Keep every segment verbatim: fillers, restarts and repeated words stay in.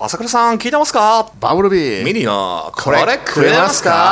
朝倉さん聞いてますか？ バブルビーミニのこれ食えますか？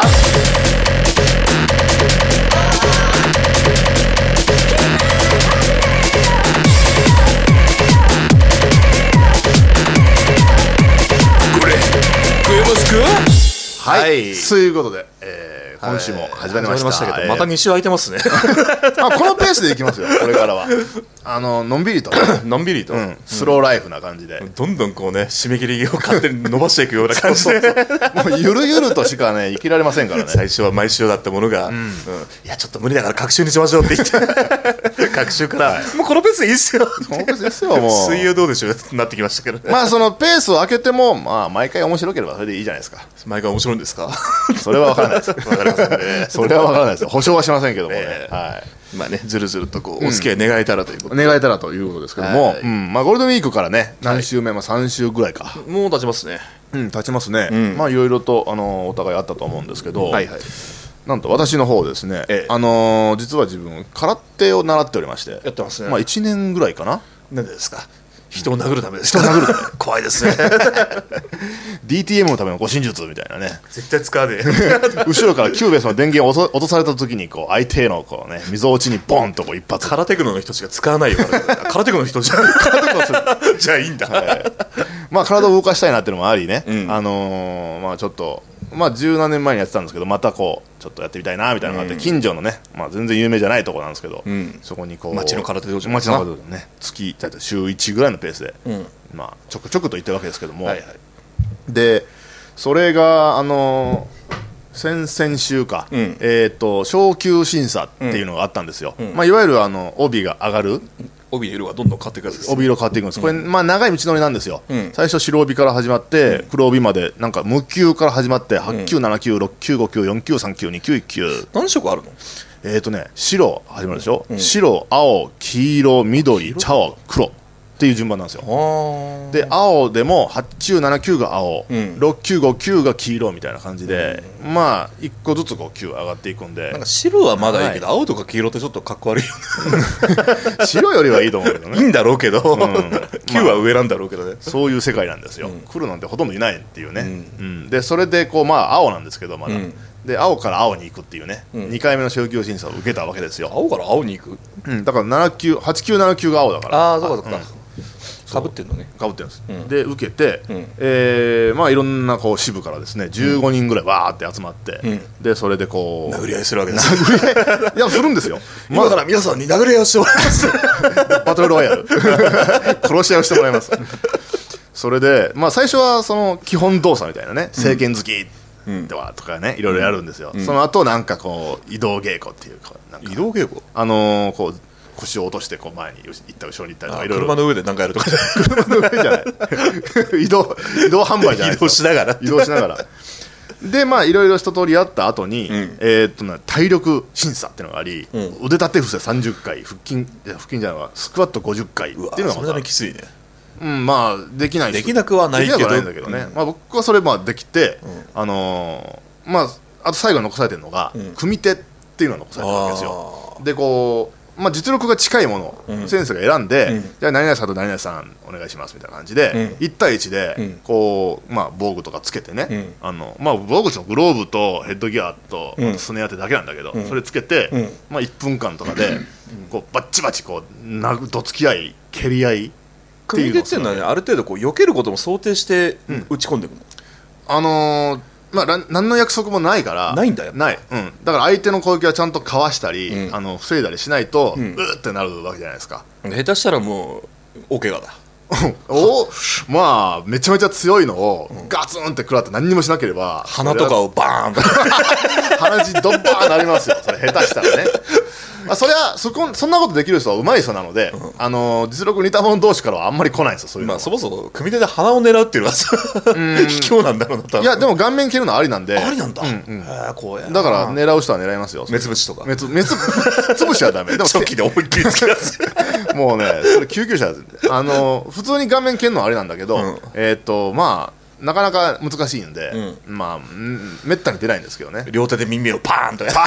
これ食えますか？ はい、 はい、 そういうことで、えー、今週も始まりました、 はい、始まりましたけど、 えー、 またに週空いてますねまあこのペースでいきますよこれからはあののんびりとのんびりと、うん、 スローライフな感じで、 うん、どんどんこうね締め切りを勝手に伸ばしていくような感じでそうそうそうもうゆるゆるとしかね生きられませんからね。 最初は毎週だったものが、うんうん、いやちょっと無理だから隔週にしましょうって言って隔週から、はい、もうこのペースでいいっすよこのペースですよもう水曜どうでしょうなってきましたけど、ね、 まあそのペースを開けても、まあ、毎回面白ければそれでいいじゃないですか。 毎回面白いんですか？ それは分からないです分かりませんねそれは分からないです保証はしませんけどもね、 えー、 はい、 まあね、ずるずるとこうお付き合い願えたらということで、 うん、願えたらということですけども、はい、うん、まあ、ゴールデンウィークからね何週目、はい、まあ、さん週ぐらいかもう経ちますね。 うん経ちますね、うん、まあいろいろとあのお互いあったと思うんですけど、 はいはい、 なんと私の方ですね、ええ、あのー、実は自分空手を習っておりましてやってますね。 まあ、いちねんぐらいかな。 なんでですか？人を殴るためですか？ 人を殴るため怖いですねディーティーエム のための護身術みたいなね。 絶対使わねえ後ろからキューベースの電源を落とされた時にこう相手のこう、ね、溝落ちにボンとこう一発。 空テクノの人しか使わないよ空テクノの人じゃじゃあいいんだ、はい、 まあ体を動かしたいなっていうのもありね、うん、あのー、まあちょっとまあ十何年前にやってたんですけどまたこうちょっとやってみたいなみたいなのがあって、うん、近所のね、まあ、全然有名じゃないところなんですけど、うん、そこにこう町の空手道場町の空手道場ね月週いちぐらいのペースで、うん、まあちょくちょくと言ってるわけですけども、はいはい、でそれがあのー、先々週か、うん、えーと昇級審査っていうのがあったんですよ、うん、まあ、いわゆるあの帯が上がる帯の色がどんどん変わっていくやつです、ね、 帯色変わっていくんです、うん、これ、まあ、長い道のりなんですよ、うん、最初白帯から始まって、うん、黒帯までなんか無級から始まってはち級なな級ろく級ご級よん級さん級に級いち級何色あるの？ えーとね白始まるでしょ、うん、白青黄色緑茶青黒っていう順番なんですよ。で青でもはち級なな級が青、うん、ろく級ご級が黄色みたいな感じで、うん、まあいっこずつこう級上がっていくんで、 なんか白はまだいいけど、はい、青とか黄色ってちょっとかっこ悪いよね白よりはいいと思うけどね。 いいんだろうけど、うん、級は上なんだろうけどね、まあ、 そういう世界なんですよ、うん、黒なんてほとんどいないっていうね、うんうん、でそれでこうまあ青なんですけどまだ、うん、で青から青に行くっていうね、うん、にかいめの昇級審査を受けたわけですよ。 青から青に行く、 うん、だからなな級はち級なな級が青だから。 ああそうかそうか、うんかぶってんのね。 かぶってるんです、うん、で受けて、うん、えーまあ、いろんなこう支部からですねじゅうごにんぐらいわーって集まって、うん、でそれでこう殴り合いするわけですよ。 いやするんですよ。 今から皆さんに殴り合いをしてもらいますバトルロワイヤル殺し合いをしてもらいますそれで、まあ、最初はその基本動作みたいなね正拳突きではとかねいろいろやるんですよ、うん、その後なんかこう移動稽古っていうかなんか移動稽古あのー、こう腰を落としてこう前に行った後ろに行ったりとかいろいろ車の上で何かやるとか車の上じゃない移動移動販売じゃない移動しながら移動しながらでまあいろいろ一通りやった後に、うん、えー、っとね体力審査っていうのがあり、うん、腕立て伏せさんじゅっかい腹筋腹筋じゃないわスクワットごじゅっかいっていうのがそれなりきついね。 うん、まあできないできなくはないけど、 ないんだけどね、うん、まあ、僕はそれまあできて、うん、あのー、まああと最後に残されてるのが、うん、組手っていうのが残されてるわけですよ。でこうまあ、実力が近いものを、うん、先生が選んで、うん、じゃあ何々さんと何々さんお願いしますみたいな感じで、うん、いち対いちでこう、まあ、防具とかつけてね、うん、あのまあ、防具のグローブとヘッドギアと、うん、スネアってだけなんだけど、うん、それつけて、うん、まあ、いっぷんかんとかで、こうバッチバチこうなどつき合い蹴り合いっていうのを組手っていうのは、ね、ある程度こう避けることも想定して打ち込んでいくの、うん、 あのーまあ、何の約束もないからないんだよない、うん、だから相手の攻撃はちゃんとかわしたり、うん、あの防いだりしないと、うん、うーってなるわけじゃないですか。 下手したらもう大怪我だおまあめちゃめちゃ強いのをガツンって食らって何にもしなければ鼻とかをバーンと鼻血ドッバーンなりますよそれ下手したらねまあ、それはそこそんなことできる人は上手い人なので、うん、あの実力似た者同士からはあんまり来ないんですよそういうのは、 まあ、そもそも組手で鼻を狙うっていうのは卑怯なんだろうな多分。 いやでも顔面蹴るのはありなんでありなんだ、うんうん、へこうやだから狙う人は狙いますよ。 目つぶしとか目つぶしはダメでもチョキで思いっきりつけ出すもうねそれ救急車ですあの普通に顔面蹴るのはありなんだけど、うん、えー、っとまあなかなか難しいんで、うん、まあめったに出ないんですけどね。 両手で耳をパーンとやる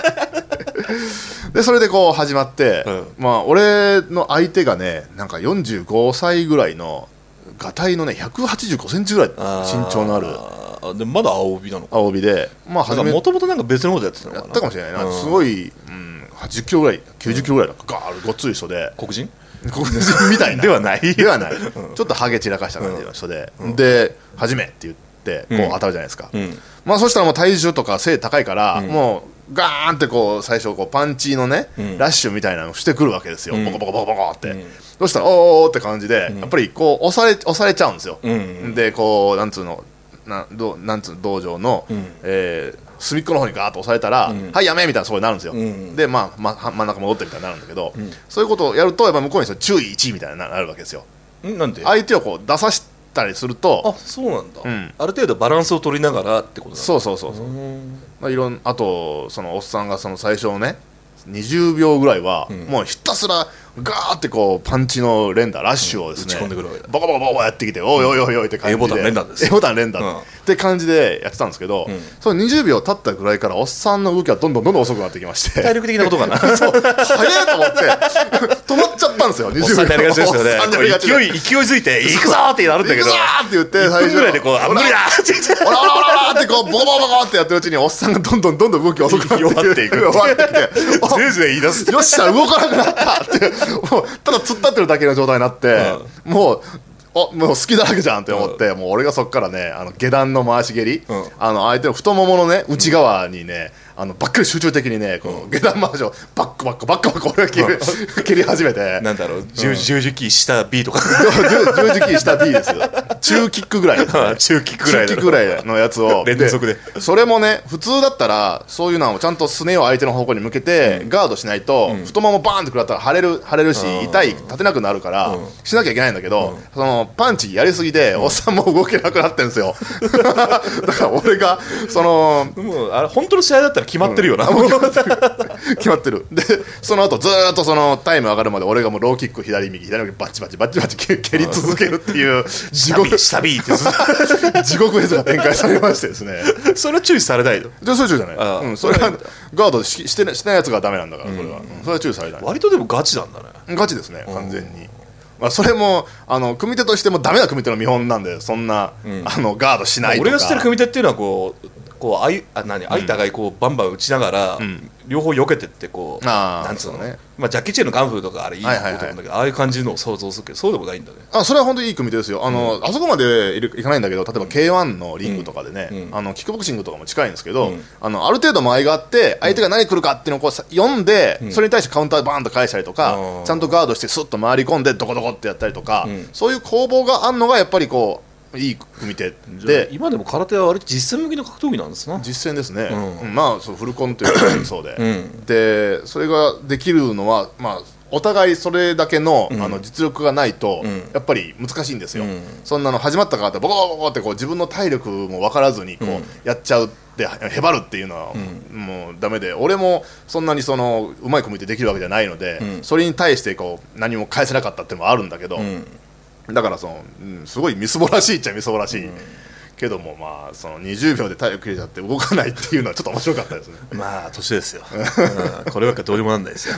でそれでこう始まって、うん、まあ俺の相手がねなんかよんじゅうごさいぐらいのがたいのねひゃくはちじゅうごセンチぐらい身長のあるあでもまだ青帯なのか青帯でまあ初めもともとなんか別のことやってたのかなやったかもしれないな、うん、すごい、うん、はちじゅっキロぐらいきゅうじゅっキロぐらいのガーッごっつい人で黒人黒人みたいなではないではない、うん、ちょっとハゲ散らかした感じの人で、うん、で初めって言ってこう当たるじゃないですか、うん、まあそしたらもう体重とか背高いから、うん、もうガーンってこう最初こうパンチのね、うん、ラッシュみたいなのをしてくるわけですよ、うん、ボコボコボコボコって、うん、そしたらおーおーって感じで、うん、やっぱりこう押され押されちゃうんですよ、うん、でこうなんつうのなどなんつうの道場の、うんえー、隅っこの方にガーッと押されたら、うん、はいやめみたいなそうになるんですよ、うん、で、まあまあ、真ん中戻ってみたいになるんだけど、うん、そういうことをやるとやっぱ向こうに注意いちみたいになるわけですよ。 んなんで相手をこう出さしたりするとあそうなんだ、うん、ある程度バランスを取りながらってことだそうそうそうそう、まあ、いろんあとそのおっさんがその最初のねにじゅうびょうぐらいは、うん、もうひたすらガーってこうパンチの連打ラッシュをですね、うん、打ち込んでくるわけだボコボコボコやってきておいおいおいおいって感じで A ボタン連打です A ボタン連打って感じでやってたんですけど、うん、そのにじゅうびょう経ったぐらいからおっさんの動きはどんどんどんどん遅くなってきまして体力的なことかなそう早いと思って止まっちゃったんですよにじゅうびょうおっさんやりがちですよね勢い勢いづいて行くぞーってなるんだけど行くぞーって言って最初いっぷんぐらいでこうあ無理だーオラオラオラオラってこうボコボコボコってやってるうちにおっさんがどんどんどんどん動き遅くなって弱っていく弱ってきてぜいぜい言い出すよっしゃ動かなくなったってもうただ突っ立ってるだけの状態になって、うん、もうおもう好きだらけじゃんって思って、うん、もう俺がそっからねあの下段の回し蹴り、うん、あの相手の太もものね内側にね、うん、あのばっかり集中的にねこの下段回しをバックバックバックバック俺が蹴る、うん、蹴り始めてなんだろう十字キーした B とか十字キーした B ですよ中キックぐらい、ね、 中キックぐらい中キックぐらいのやつを連続でそれもね普通だったらそういうのをちゃんとすねを相手の方向に向けて、うん、ガードしないと、うん、太ももバーンって食らったら腫れる腫れるし、うん、痛い立てなくなるから、うん、しなきゃいけないんだけど、うん、そのパンチやりすぎで、うん、おっさんも動けなくなってるんですよだから俺がそのもうあれ本当の試合だったら決まってるよな、 うん、決まってる決まってるでその後ずーっとそのタイム上がるまで俺がもうローキック左右左右バチバチバチバチ蹴り続けるっていう地獄下ビーって地獄絵図が展開されましてですねそれは注意されないのじゃあそれは注意じゃない、うん、それはガードししてないしてないやつがダメなんだからそれは、うん、それは注意されない割とでもガチなんだねガチですね完全に、まあ、それもあの組手としてもダメな組手の見本なんでそんな、うん、あのガードしないとか、 俺が知ってる組手っていうのはこうこうあいあ何相互いこうバンバン打ちながら、うん、両方避けてってこうなんつうのね、まあ、ジャッキー・チェンのガンフーとかあれいいと思うんだけど、はいはいはい、ああいう感じのを想像するけどそうでもないんだねあそれは本当にいい組手ですよあの、うん、あそこまでいかないんだけど例えば ケーワン のリングとかでね、うん、あのキックボクシングとかも近いんですけど、うん、あのある程度間合いがあって相手が何来るかっていうのをこう読んで、うん、それに対してカウンターバーンと返したりとか、うん、ちゃんとガードしてスッと回り込んでドコドコってやったりとか、うん、そういう攻防があるのがやっぱりこういい組手で今でも空手は割と実戦向きの格闘技なんですな実戦ですね、うん、まあそうフルコンというかそうで、うん、でそれができるのはまあお互いそれだけ の,、うん、あの実力がないと、うん、やっぱり難しいんですよ、うん、そんなの始まったからってボコボコボコってこう自分の体力も分からずにこう、うん、やっちゃうってへばるっていうのは、うん、もうダメで俺もそんなにそのうまい組手できるわけじゃないので、うん、それに対してこう何も返せなかったっていうのもあるんだけど、うんだからその、うん、すごいみすぼらしいっちゃみすぼらしい、うん、けどもまあそのにじゅうびょうで体力切れちゃって動かないっていうのはちょっと面白かったですねまあ年ですよ、うん、こればっかどうにもなんないですよ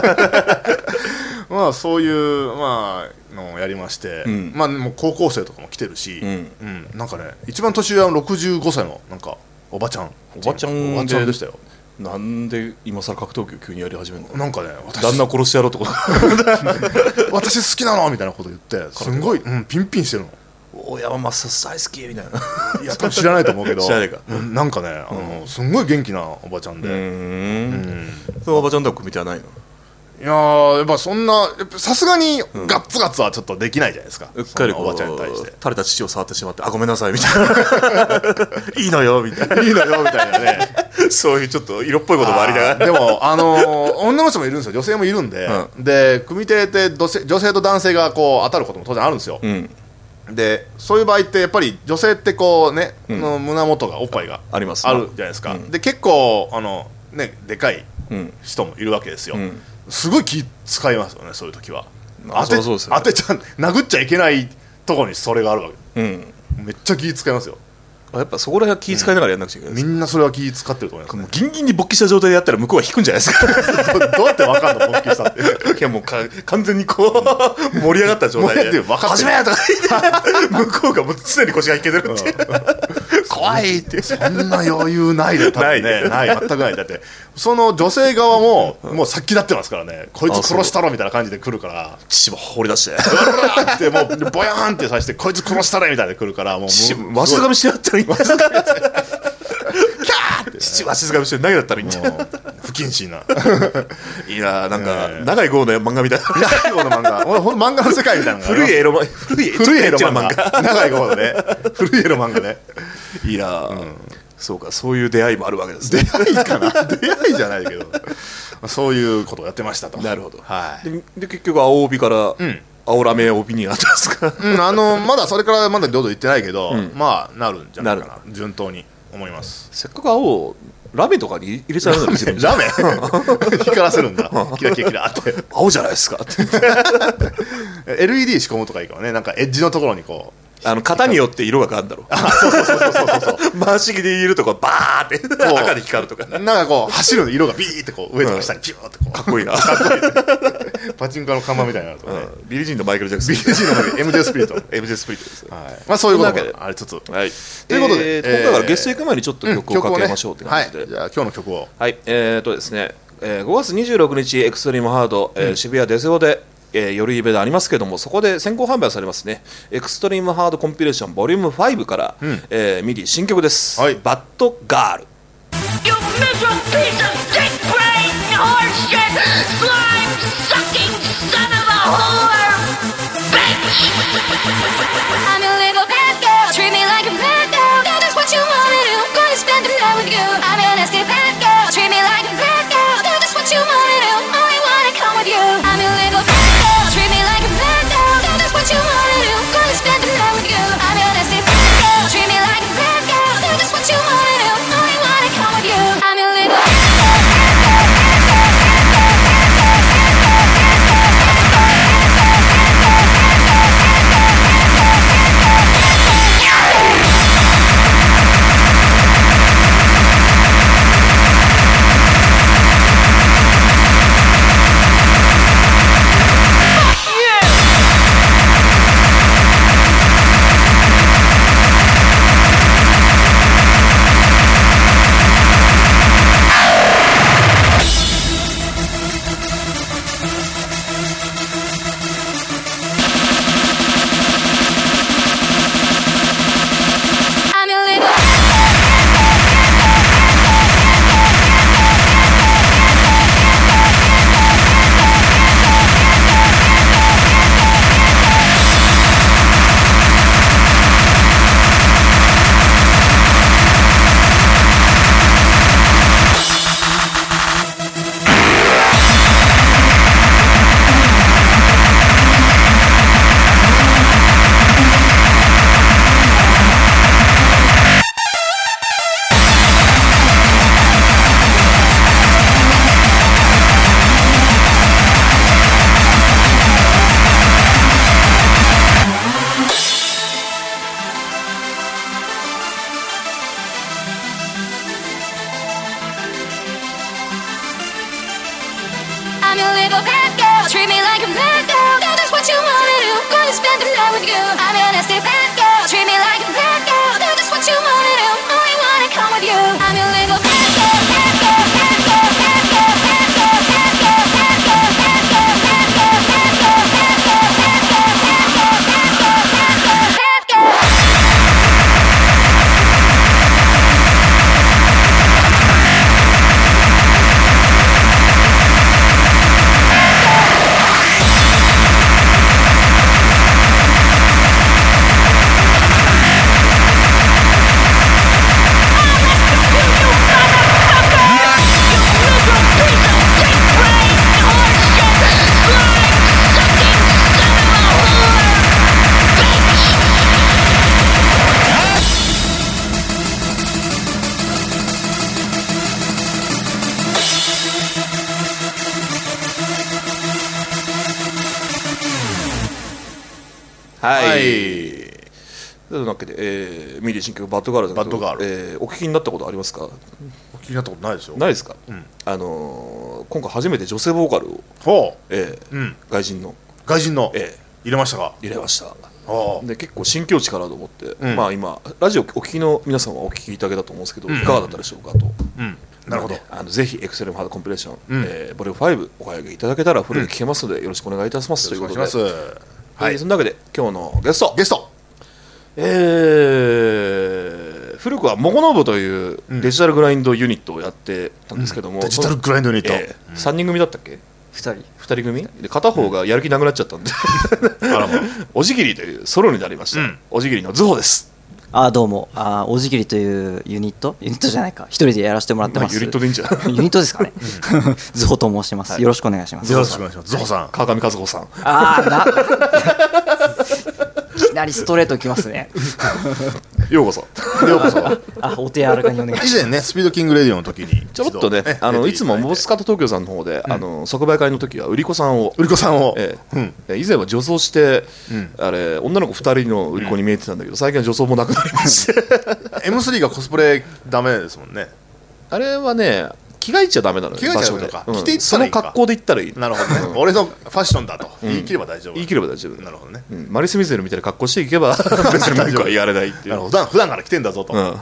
まあそういうまあのをやりまして、うん、まあもう高校生とかも来てるし、うんうん、なんかね一番年上はろくじゅうごさいのなんかおばちゃんおばちゃんおばちゃんでしたよなんで今更格闘技を急にやり始めるのなんかね旦那殺してやろうってこと私好きなのみたいなこと言ってすんごい、うん、ピンピンしてるの大山マッサス大好きみたいないや多分知らないと思うけど知らないか、 うん、なんかねあの、うん、すんごい元気なおばちゃんでうんうんそのおばちゃんとは組手はないのいやーやっぱそんなさすがにガッツガツはちょっとできないじゃないですか、 うん、うっかりおばちゃんに対して垂れた父を触ってしまってあごめんなさいみたいないいのよみたいないいのよみたいなねそういうちょっと色っぽいこともありながらでもあのー、女の人もいるんですよ女性もいるんで、うん、で組手って女性と男性がこう当たることも当然あるんですよ、うんでそういう場合ってやっぱり女性ってこうね、うん、の胸元がおっぱいがあるじゃないですか、うん、で結構あの、ね、でかい人もいるわけですよ、うん、すごい気使いますよねそういう時は当て、そうそう、ね、当てちゃ殴っちゃいけないところにそれがあるわけ、うん、めっちゃ気使いますよやっぱそこら辺は気遣いながらやんなくちゃいけない、 うん、みんなそれは気使ってると思います、ね、 もうギンギンに勃起した状態でやったら向こうは引くんじゃないですかど, どうやって分かんの勃起したっていやもうか完全にこう盛り上がった状態で「始め!」とか言って向こうがもう常に腰が引けてるっていう怖いってそんな余裕ないで多分ねない全くないだってその女性側ももう先立ってますからねこいつ殺したろみたいな感じで来るから父も放り出してってもうボヤーンってさしてこいつ殺したれみたいな来るからもうわしづかみしてやったらいいんだキャーって父わしづかみして投げだったらいいんだ不謹慎ないいななんか長い号の漫画みたいな長い号の漫画漫画の世界みたいな古いエロ古いエロ漫画長い号のね古いエロ漫画ねいいな、うん、そうかそういう出会いもあるわけですね出会いかな出会いじゃないけどそういうことをやってましたとなるほど、 はい、 で, で結局青帯から、うん青ラメ帯になったんですか、 うん、あのまだそれからまだどうぞ言ってないけど、うん、まあなるんじゃないかな順当に思いますせっかく青ラメとかに入れちゃうのにラメ光らせるんだキラキラキラって青じゃないですかってエルイーディー 仕込むとかいいかもねなんかエッジのところにこうあの型によって色が変わるんだろうあそうそうそうそうそうそう回し木で入れるとこバーって赤で光るとかなんかこう走る色がビーってこう上とか下にピューってこう、 かっこいいなパチンコの看板みたいになるとかね、 うん、ビリー・ジーンとマイケル・ジャクソンビリー・ジーンのマイケル エムジェー スピリットエムジェー スピリットです、 はい、まあそういうこともありつつ、 はい、 ということで、 えー、今回からゲスト行く前にちょっと曲をかけましょうって感じで、 うんねはい、じゃあ今日の曲をはいえーとですね、えー、ごがつにじゅうろくにちエクストリームハード、えー、渋谷デゼオでえー、夜イベでありますけどもそこで先行販売されますねエクストリームハードコンピレーションボリュームファイブから、うんえー、ミディ新曲です、はい、バッドガールはい、 というわけで、えー、ミディ新曲バッドガールズ、 バッドガール、 えー、お聞きになったことありますか？ お聞きになったことないですよ。 ないですか？ うん、 あのー、今回初めて女性ボーカルを、 ほう、 えーうん、外人の外人の、 えー、入れましたか？ 入れました。で結構新境地かなと思って、 うん、 まあ今ラジオお聞きの皆さんはお聞きいただけたと思うんですけど、うん、いかがだったでしょうかと、 うん、なるほど、 ね、あのぜひエクセルムハードコンピレーション、うん、えー、ボリュームファイブお買い上げいただけたらフルで聴けますので、うん、よろしくお願いいたしますということで、はい、その中で今日のゲストゲストえー、古くはモコノブというデジタルグラインドユニットをやってたんですけども、うん、 デジタルグラインドユニット、 えー、さんにん組だったっけ？ ふたりふたり組で片方がやる気なくなっちゃったんで、うん、あらまおじぎりというソロになりました、うん、おじぎりのズホです。 あどうもあおじぎりというユニットユニットじゃないか一人でやらせてもらってます、 まあ、ユニットでいいんじゃないユニットですかね、うん、ズホと申します、はい、よろしくお願いします。 よろしくお願いします。ズホさん、 川上和子さん。 あないきなりストレートきますねようこそようこそあお手柔らかにお願いします。 以前ねスピードキングレディオの時にちょろっとねあのいつもモボスカット東京さんの方で、うん、あの即売会の時は売り子さんを売り子さんを、 ええうん、以前は女装して、うん、あれ女の子ふたりの売り子に見えてたんだけど、うん、最近は女装もなくなりましてエムスリー がコスプレダメですもんね。 あれはね着替えちゃダメなのよ。 着替えちゃダメか、 うん、 着ていったらいいか、 その格好で行ったらいい。 なるほどね、うん、俺のファッションだと言い切れば大丈夫、うん、 言い切れば大丈夫。 なるほどね、 うん、マリス・ミゼルみたいな格好していけば別に文句は言われないっていう。 なるほど、普段普段から着てんだぞと、うん、はい、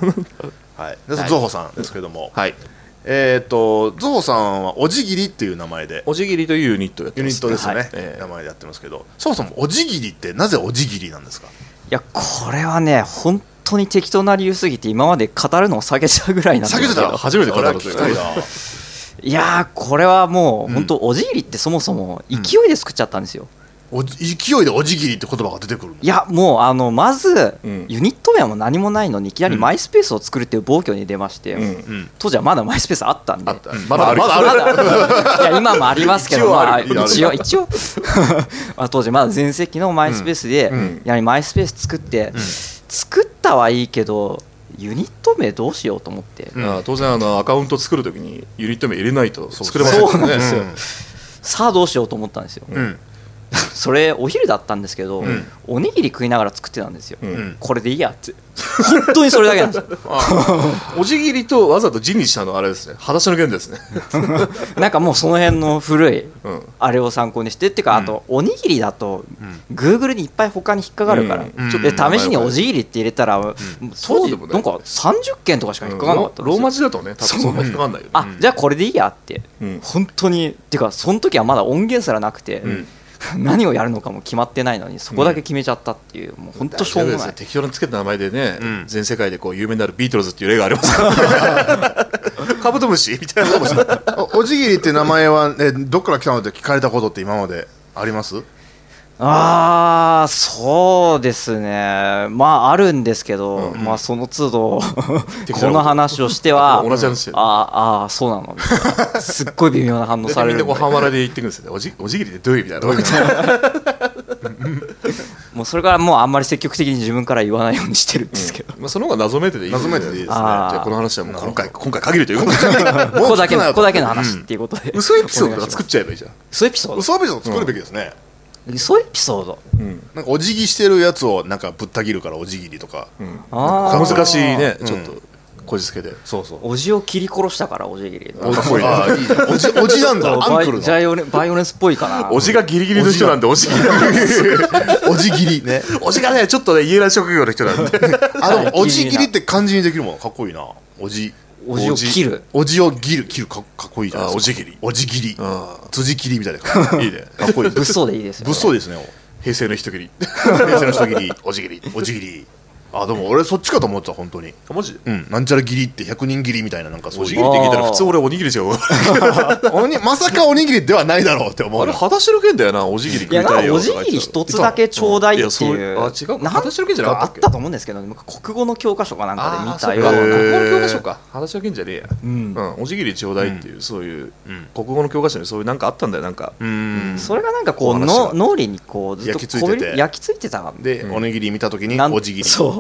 でゾホさんですけども、はい、えーとゾホさんはおじぎりっていう名前でおじぎりというユニットやってます、 ユニットですよね、はい、 えー、 名前でやってますけど、そもそもおじぎりってなぜおじぎりなんですか？ いやこれはね本当に適当な理由すぎて今まで語るのを下げちゃうぐらいなんですけど、 下げてた初めて語るといういやーこれはもう、うん、本当おじぎりってそもそも勢いで作っちゃったんですよ、 うん、お勢いでおじぎりって言葉が出てくる。 いやもうあのまず、うん、ユニット名も何もないのにいきなりマイスペースを作るっていう暴挙に出まして、うん、当時はまだマイスペースあったんで、 あった、まだある、まだあるいや今もありますけど一応まあ、一応一応当時まだ全盛期のマイスペースで、うん、やはりマイスペース作って、うん、作ったはいいけどユニット名どうしようと思って、 うん、当然あのアカウント作るときにユニット名入れないと作れませんそうなんですよ、うん、さあどうしようと思ったんですよ、うん、それお昼だったんですけど、うん、おにぎり食いながら作ってたんですよ、うん、これでいいやって本当にそれだけなんですよおじぎりとわざと字にしたのはあれですね、裸足の弦ですねなんかもうその辺の古いあれを参考にしてっていうか、あとおにぎりだと Google にいっぱい他に引っかかるから、うん、で試しにおじぎりって入れたら、うん、当時なんかさんじゅっけんとかしか引っかかなかったんですよ、 ローマ字だとね多分そんな引っかかんないよね、 あじゃあこれでいいやって、うん、本当にっていうかその時はまだ音源すらなくて、うん何をやるのかも決まってないのにそこだけ決めちゃったっていう、うん、もう本当しょうもない。 適当につけた名前でね、うん、全世界でこう有名になるビートルズっていう例がありますからカブトムシみたいなお, おじぎりって名前は、ね、どっから来たのって聞かれたことって今まであります？ ああそうですね、まああるんですけど、うん、まあその都度この話をしては同じ話してああそうなのみたいなすっごい微妙な反応されるんで、 みんなこう半笑いで言ってくるんですよね、おじ、おじぎりってどういう意味だろうみたいなもうそれからもうあんまり積極的に自分から言わないようにしてるんですけど、 うんまあ、その方が謎めいてでいいですね。 謎めいてでいいですね。じゃあこの話はもう今回今回限りということでここだけのここだけの話っていうことで、 うん、嘘エピソードとか作っちゃえばいいじゃん。 嘘エピソード嘘エピソード作るべきですね、 うん、嘘エピソード、うん、 なんかお辞儀してるやつをなんかぶった切るからお辞儀りとか、うん、 あ難しいね、ちょっとこじつけで、 そうそうおじを切り殺したからおじぎりおじあいいじゃんおじおじなんだアンクルのバイオレバイオレンスっぽいかな。 おじがギリギリの人なんでおじぎりおじぎりねおじがねちょっとね言えない職業の人なんであのおじぎりって漢字にできるもんかっこいいな。おじおじを切るおじを切る切る か, かっこいいじゃないですか。 おじぎりおじぎり辻切りみたいないいねかっこいい物騒でいいですよ、ね、 物騒ですね。 平成の一切り平成の一切りおじぎりおじぎりあでも俺そっちかと思ってた本当に。 マジで、 うん、なんちゃら切りってひゃくにん切りみたいななんかそういうおじぎりって聞いたら普通俺おにぎり違うおにまさかおにぎりではないだろうって思う。 あれ裸足の剣だよな。おじぎり食いたいよ。 おじぎり一つだけちょうだいっていう、 うん、いあ違う裸足の剣じゃなかったっけ。 あったと思うんですけど、ね、国語の教科書かなんかで見たような。 国語の教科書か裸足の剣じゃねえや、うんうん、おじぎりちょうだいっていう、うん、そういう、うん、国語の教科書にそういうなんかあったんだよなんか。 うん、それがなんかこうの脳裏にこうずっと焼き付いてて焼き付いてたで、うん、おにぎり見た時におじぎりそ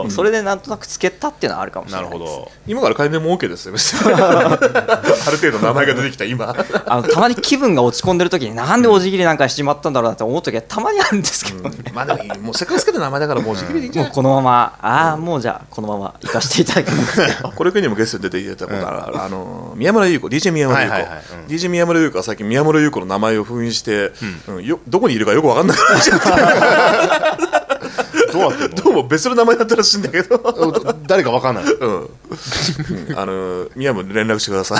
ど、それでなんとなくつけたっていうのはあるかもしれないです。 なるほど。 今から改名も OK ですよある程度名前が出てきた今あのたまに気分が落ち込んでる時になんでおじぎりなんかしちまったんだろうなって思う時はたまにあるんですけどね、 うん、まあでもいいもうせっかくつけた名前だからもうおじぎりでいいんじゃない、 もうこのままああもうじゃあこのまま行かせていただきますけどこれくんにもゲストに出ていただいたことある、うん、あの宮村優子 ディージェー 宮村優子、 はいはいはいうん、 ディージェー 宮村優子は最近宮村優子の名前を封印して、うんうん、よどこにいるかよく分かんなくなっちゃってどうなってんのどうも別の名前だったらしいんだけど誰か分かんない、 うん、あの宮村に連絡してくださ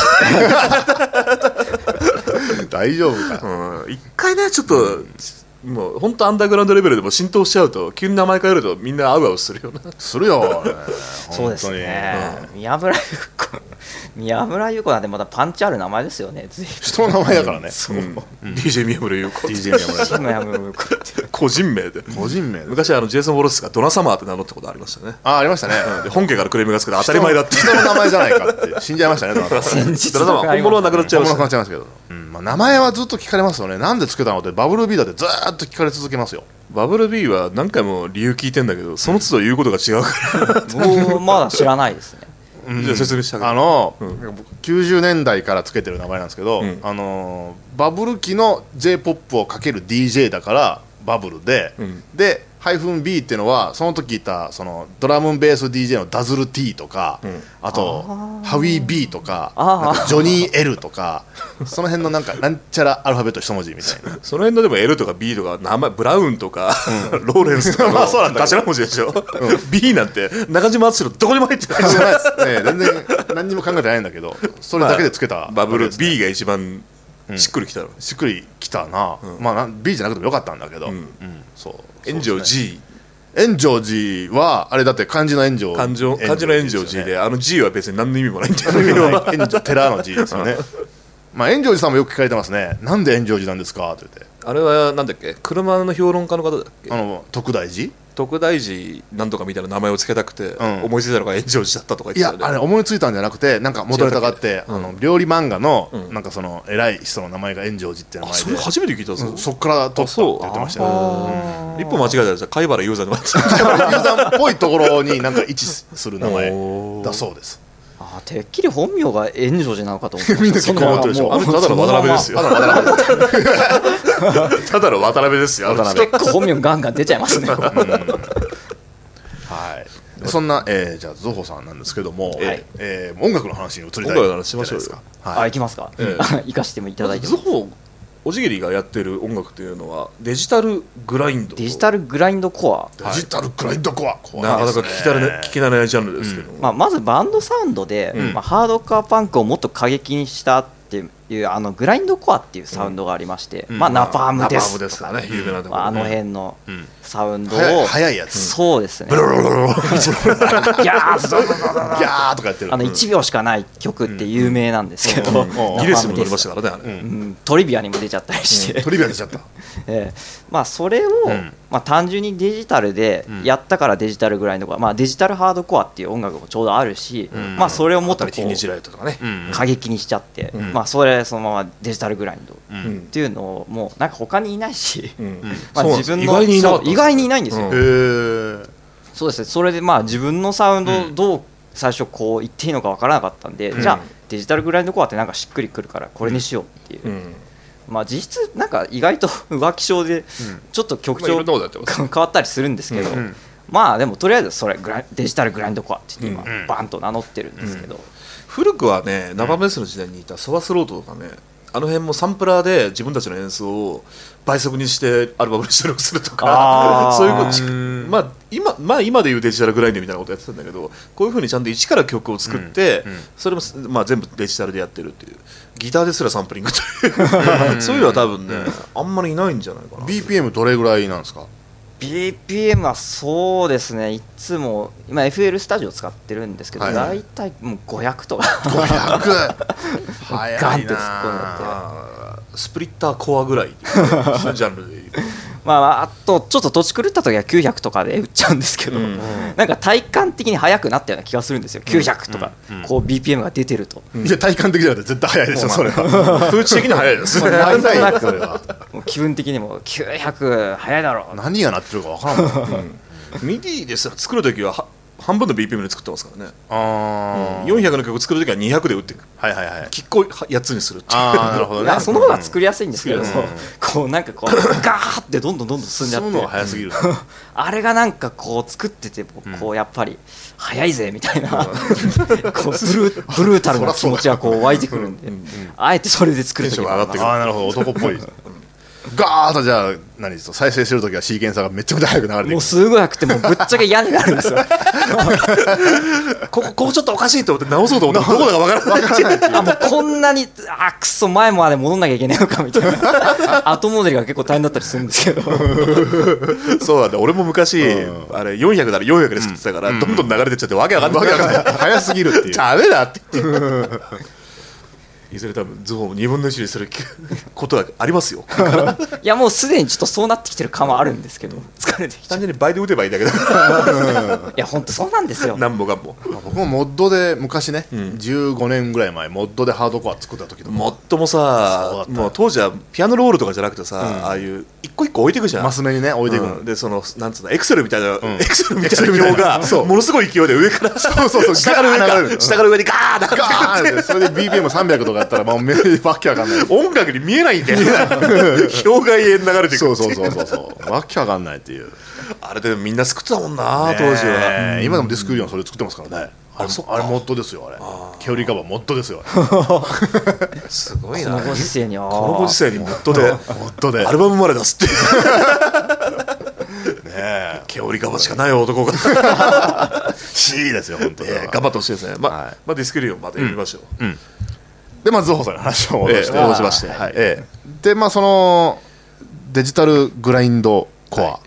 い大丈夫か、 うん、一回ねちょっと、うんもう本当アンダーグラウンドレベルでも浸透しちゃうと急に名前変えるとみんなアウアウするよなするよ、ね、 そうですね、うん、宮村優子宮村優子なんてまたパンチある名前ですよね人の名前だからね、 そう、うん、 ディージェー 宮村優子ディージェー 宮村優子個人名で個人名で昔あのジェイソン・ウォルスがドナサマーって名乗ったことありましたね。 あありましたね、 うん、で本家からクレームがつくと当たり前だって人の名前じゃないかって死んじゃいましたねドナサマー先日ドナサマー本物はなくなっちゃいました、ね、 本物はなくなっちゃいますけど、うんまあ、名前はずっと聞かれますよね。なんでつけたのってバブルビーだってずーっと聞かれ続けますよ。 バブル B は何回も理由聞いてんだけどその都度言うことが違うから僕まだ知らないですねうん、 じゃあ説明してあげる。 あの、 うん、 きゅうじゅうねんだいからつけてる名前なんですけど、うん、あのバブル期の J-ポップ をかける ディージェー だからバブルで、うん、でハイフン B っていうのはその時いたそのドラムンベース ディージェー のダズル T とか、うん、あとあハウィー B とかなんかジョニー L とかその辺のなんかなんちゃらアルファベット一文字みたいなその辺のでも L とか B とか名前ブラウンとか、うん、ローレンスとかの頭文字でしょ、うん、B なんて中島敦のどこにも入ってないじゃないですか、 ね、全然何にも考えてないんだけどそれだけでつけた、まあ、 バブル B が一番しっくりきたの、 うん、しっくりきたな、うん、まあ B じゃなくてもよかったんだけど、うんうん、そう炎上 G 炎上 G はあれだって漢字の炎上漢字の炎上 G であの G は別に何の意味もないんだよね炎上寺の G ですよねまあ炎上寺さんもよく聞かれてますね。なんで炎上寺なんですかって言って。 あれはなんだっけ車の評論家の方だっけ、 あの徳大寺徳大寺なんとかみたいな名前を付けたくて、うん、思いついたのが炎上寺だったとか言ってたよね。 いやあれ思いついたんじゃなくてなんか元ネタがあって、うん、あの料理漫画の、うん、なんかその偉い人の名前が炎上寺っていう名前で、 それ初めて聞いたぞ、 うん、そっから取ったって言ってましたよ、 うん、一歩間違えたらじゃあ貝原雄山の貝原雄山っぽいところになんか位置する名前だそうです。 あてっきり本名が炎上寺なのかと思ってみんな結構思ってるでしょ。 あのただの渡辺ですよ。ただの渡辺ですよ。 結構本名ガンガン出ちゃいますね。うん、はいそんな、えー、じゃあゾホさんなんですけども、はいえー、音楽の話に移りたい音楽の話しましょうよ。 はい、あ行きますか、えー、行かしてもいただいてゾホおじぎりがやってる音楽というのはデジタルグラインドデジタルグラインドコアデジタルグラインドコア、はい、 なかなか聞きたれ、ね、聞き慣れないジャンルですけど、 うんまあ、まずバンドサウンドで、うんまあ、ハードカーパンクをもっと過激にしたっていうあのグラインドコアっていうサウンドがありまして、うんまあ、ナパームですとか、ね、有名なところ、ね、あの辺のサウンドを速いやつそうですねブロロロロギャーギャーとかやってるあのいちびょうしかない曲って有名なんですけど、 うんうん、ギネスにも乗りましたからねあれ、 うん、トリビアにも出ちゃったりして、 うん、トリビア出ちゃった、 えーまあ、それを、うんまあ、単純にデジタルでやったからデジタルグラインドコア、まあ、デジタルハードコアっていう音楽もちょうどあるし、うんまあ、それをもっとこう過激にしちゃって、うんまあ、それそのままデジタルグラインドっていうのをもうなんか他にいないし、うんまあ、自分の意外にいなかった意外にいないんですよ、 うん、へそうですね。それでまあ自分のサウンドをどう最初こう言っていいのか分からなかったんで、うん、じゃあデジタルグラインドコアってなんかしっくりくるからこれにしようっていう、うんまあ、実質なんか意外と浮気症でちょっと曲調変わったりするんですけど、うん、まあでもとりあえずそれグラデジタルグラインドコアって言って今バンと名乗ってるんですけど、うんうん、 古くはねナバメスの時代にいたソワスロートとかねあの辺もサンプラーで自分たちの演奏を倍速にしてアルバムに収録するとかそういうこと、まあ、今まあ今でいうデジタルグラインドみたいなことやってたんだけどこういうふうにちゃんと一から曲を作って、うんうん、それも、まあ、全部デジタルでやってるっていうギターですらサンプリングというそういうのは多分ねあんまりいないんじゃないかな。 ビーピーエム どれぐらいなんですか？ ビーピーエム はそうですねいつも今 エフエル スタジオ使ってるんですけど、はい、大体もうごひゃくとかごひゃく早いなガンって突っ込んでてスプリッターコアぐらいっていうジャンルでいうまあ、あとちょっと土地狂った時はきゅうひゃくとかで売っちゃうんですけど、うん、なんか体感的に速くなったような気がするんですよ、きゅうひゃくとか、うん、こう ビーピーエム が出てると、 うん、いや体感的じゃなくて絶対速いでしょ、それは風知的に速いですなんとなくもう気分的にもきゅうひゃく速いだろう何がなってるか分からんもん、 うん、ミディ ですら作る時は半分の ビーピーエム で作ってますからね。 あ、 うん、よんひゃくの曲作るときはにひゃくで打っていく。 はいはいはい。 きっこやっつにするっていう。 ああ、なるほどね。 その方が作りやすいんですけど、 うん、 こうなんかこうガーってどんどんどんどん進んじゃって、 進むのが早すぎるあれがなんかこう作っててこうやっぱり早いぜみたいな、こうブルーブルータルな気持ちがこう湧いてくるんで、あえてそれで作るときは上がってくる。ああ、なるほど、男っぽい。ガーッとじゃあ何です再生してるときはシーケンサーがめちゃくちゃ速く流れていく。 もうすごい速くてもうぶっちゃけ嫌になるんですよ。 ここここちょっとおかしいと思って直そうと思ってどこだかわからないあもうこんなにあくそ前まで戻んなきゃいけないのかみたいな後戻りが結構大変だったりするんですけどそうなんだ、俺も昔、うん、あれよんひゃくならよんひゃくで作ってたから、うん、どんどん流れてっちゃってわけわかんない早すぎるっていうダメだって言っていずれ多分ズボンをにぶんのいちにすることがありますよ。 いやもうすでにちょっとそうなってきてる感はあるんですけど、疲れてきて単純に倍で打てばいいんだけど。いや本当そうなんですよ。 なんぼがんも、 まあ、僕もモッドで昔ね、うん、じゅうごねんぐらい前モッドでハードコア作った時とかモッドもさ、もう当時はピアノロールとかじゃなくてさ、うん、ああいう一個一個置いていくじゃん、 マス目にね置いていく、 うん、でそのなんつうのエクセルみたいな、うん、エクセルみたいな表がものすごい勢いで上からそうそうそう下から上から下から上にガーッガーッってそれで ビーピーエムさんびゃく とかやったらもうめわけわかんない。 音楽に見えないんだよ。表が永遠流れてくる。 そうそうそうそうそうわけわかんないっていう。 あれでみんな作ってたもんな当時は。 今でもディスクユリオンそれ作ってますからね。あれあれモッドですよあれ。ケオリカバーモッドですよ。 すごいな。 このご時世にこのご時世にモッドでモッドでアルバムまで出すって。 ねえ、 ケオリカバーしかない男が。 シーですよ本当に。 頑張ってほしいですね。まあまあディスクユリオンまた読みましょう。 でまあズホさんの話を戻して、 戻しまして、はい、 ええ、でまあそのデジタルグラインドコア、はい、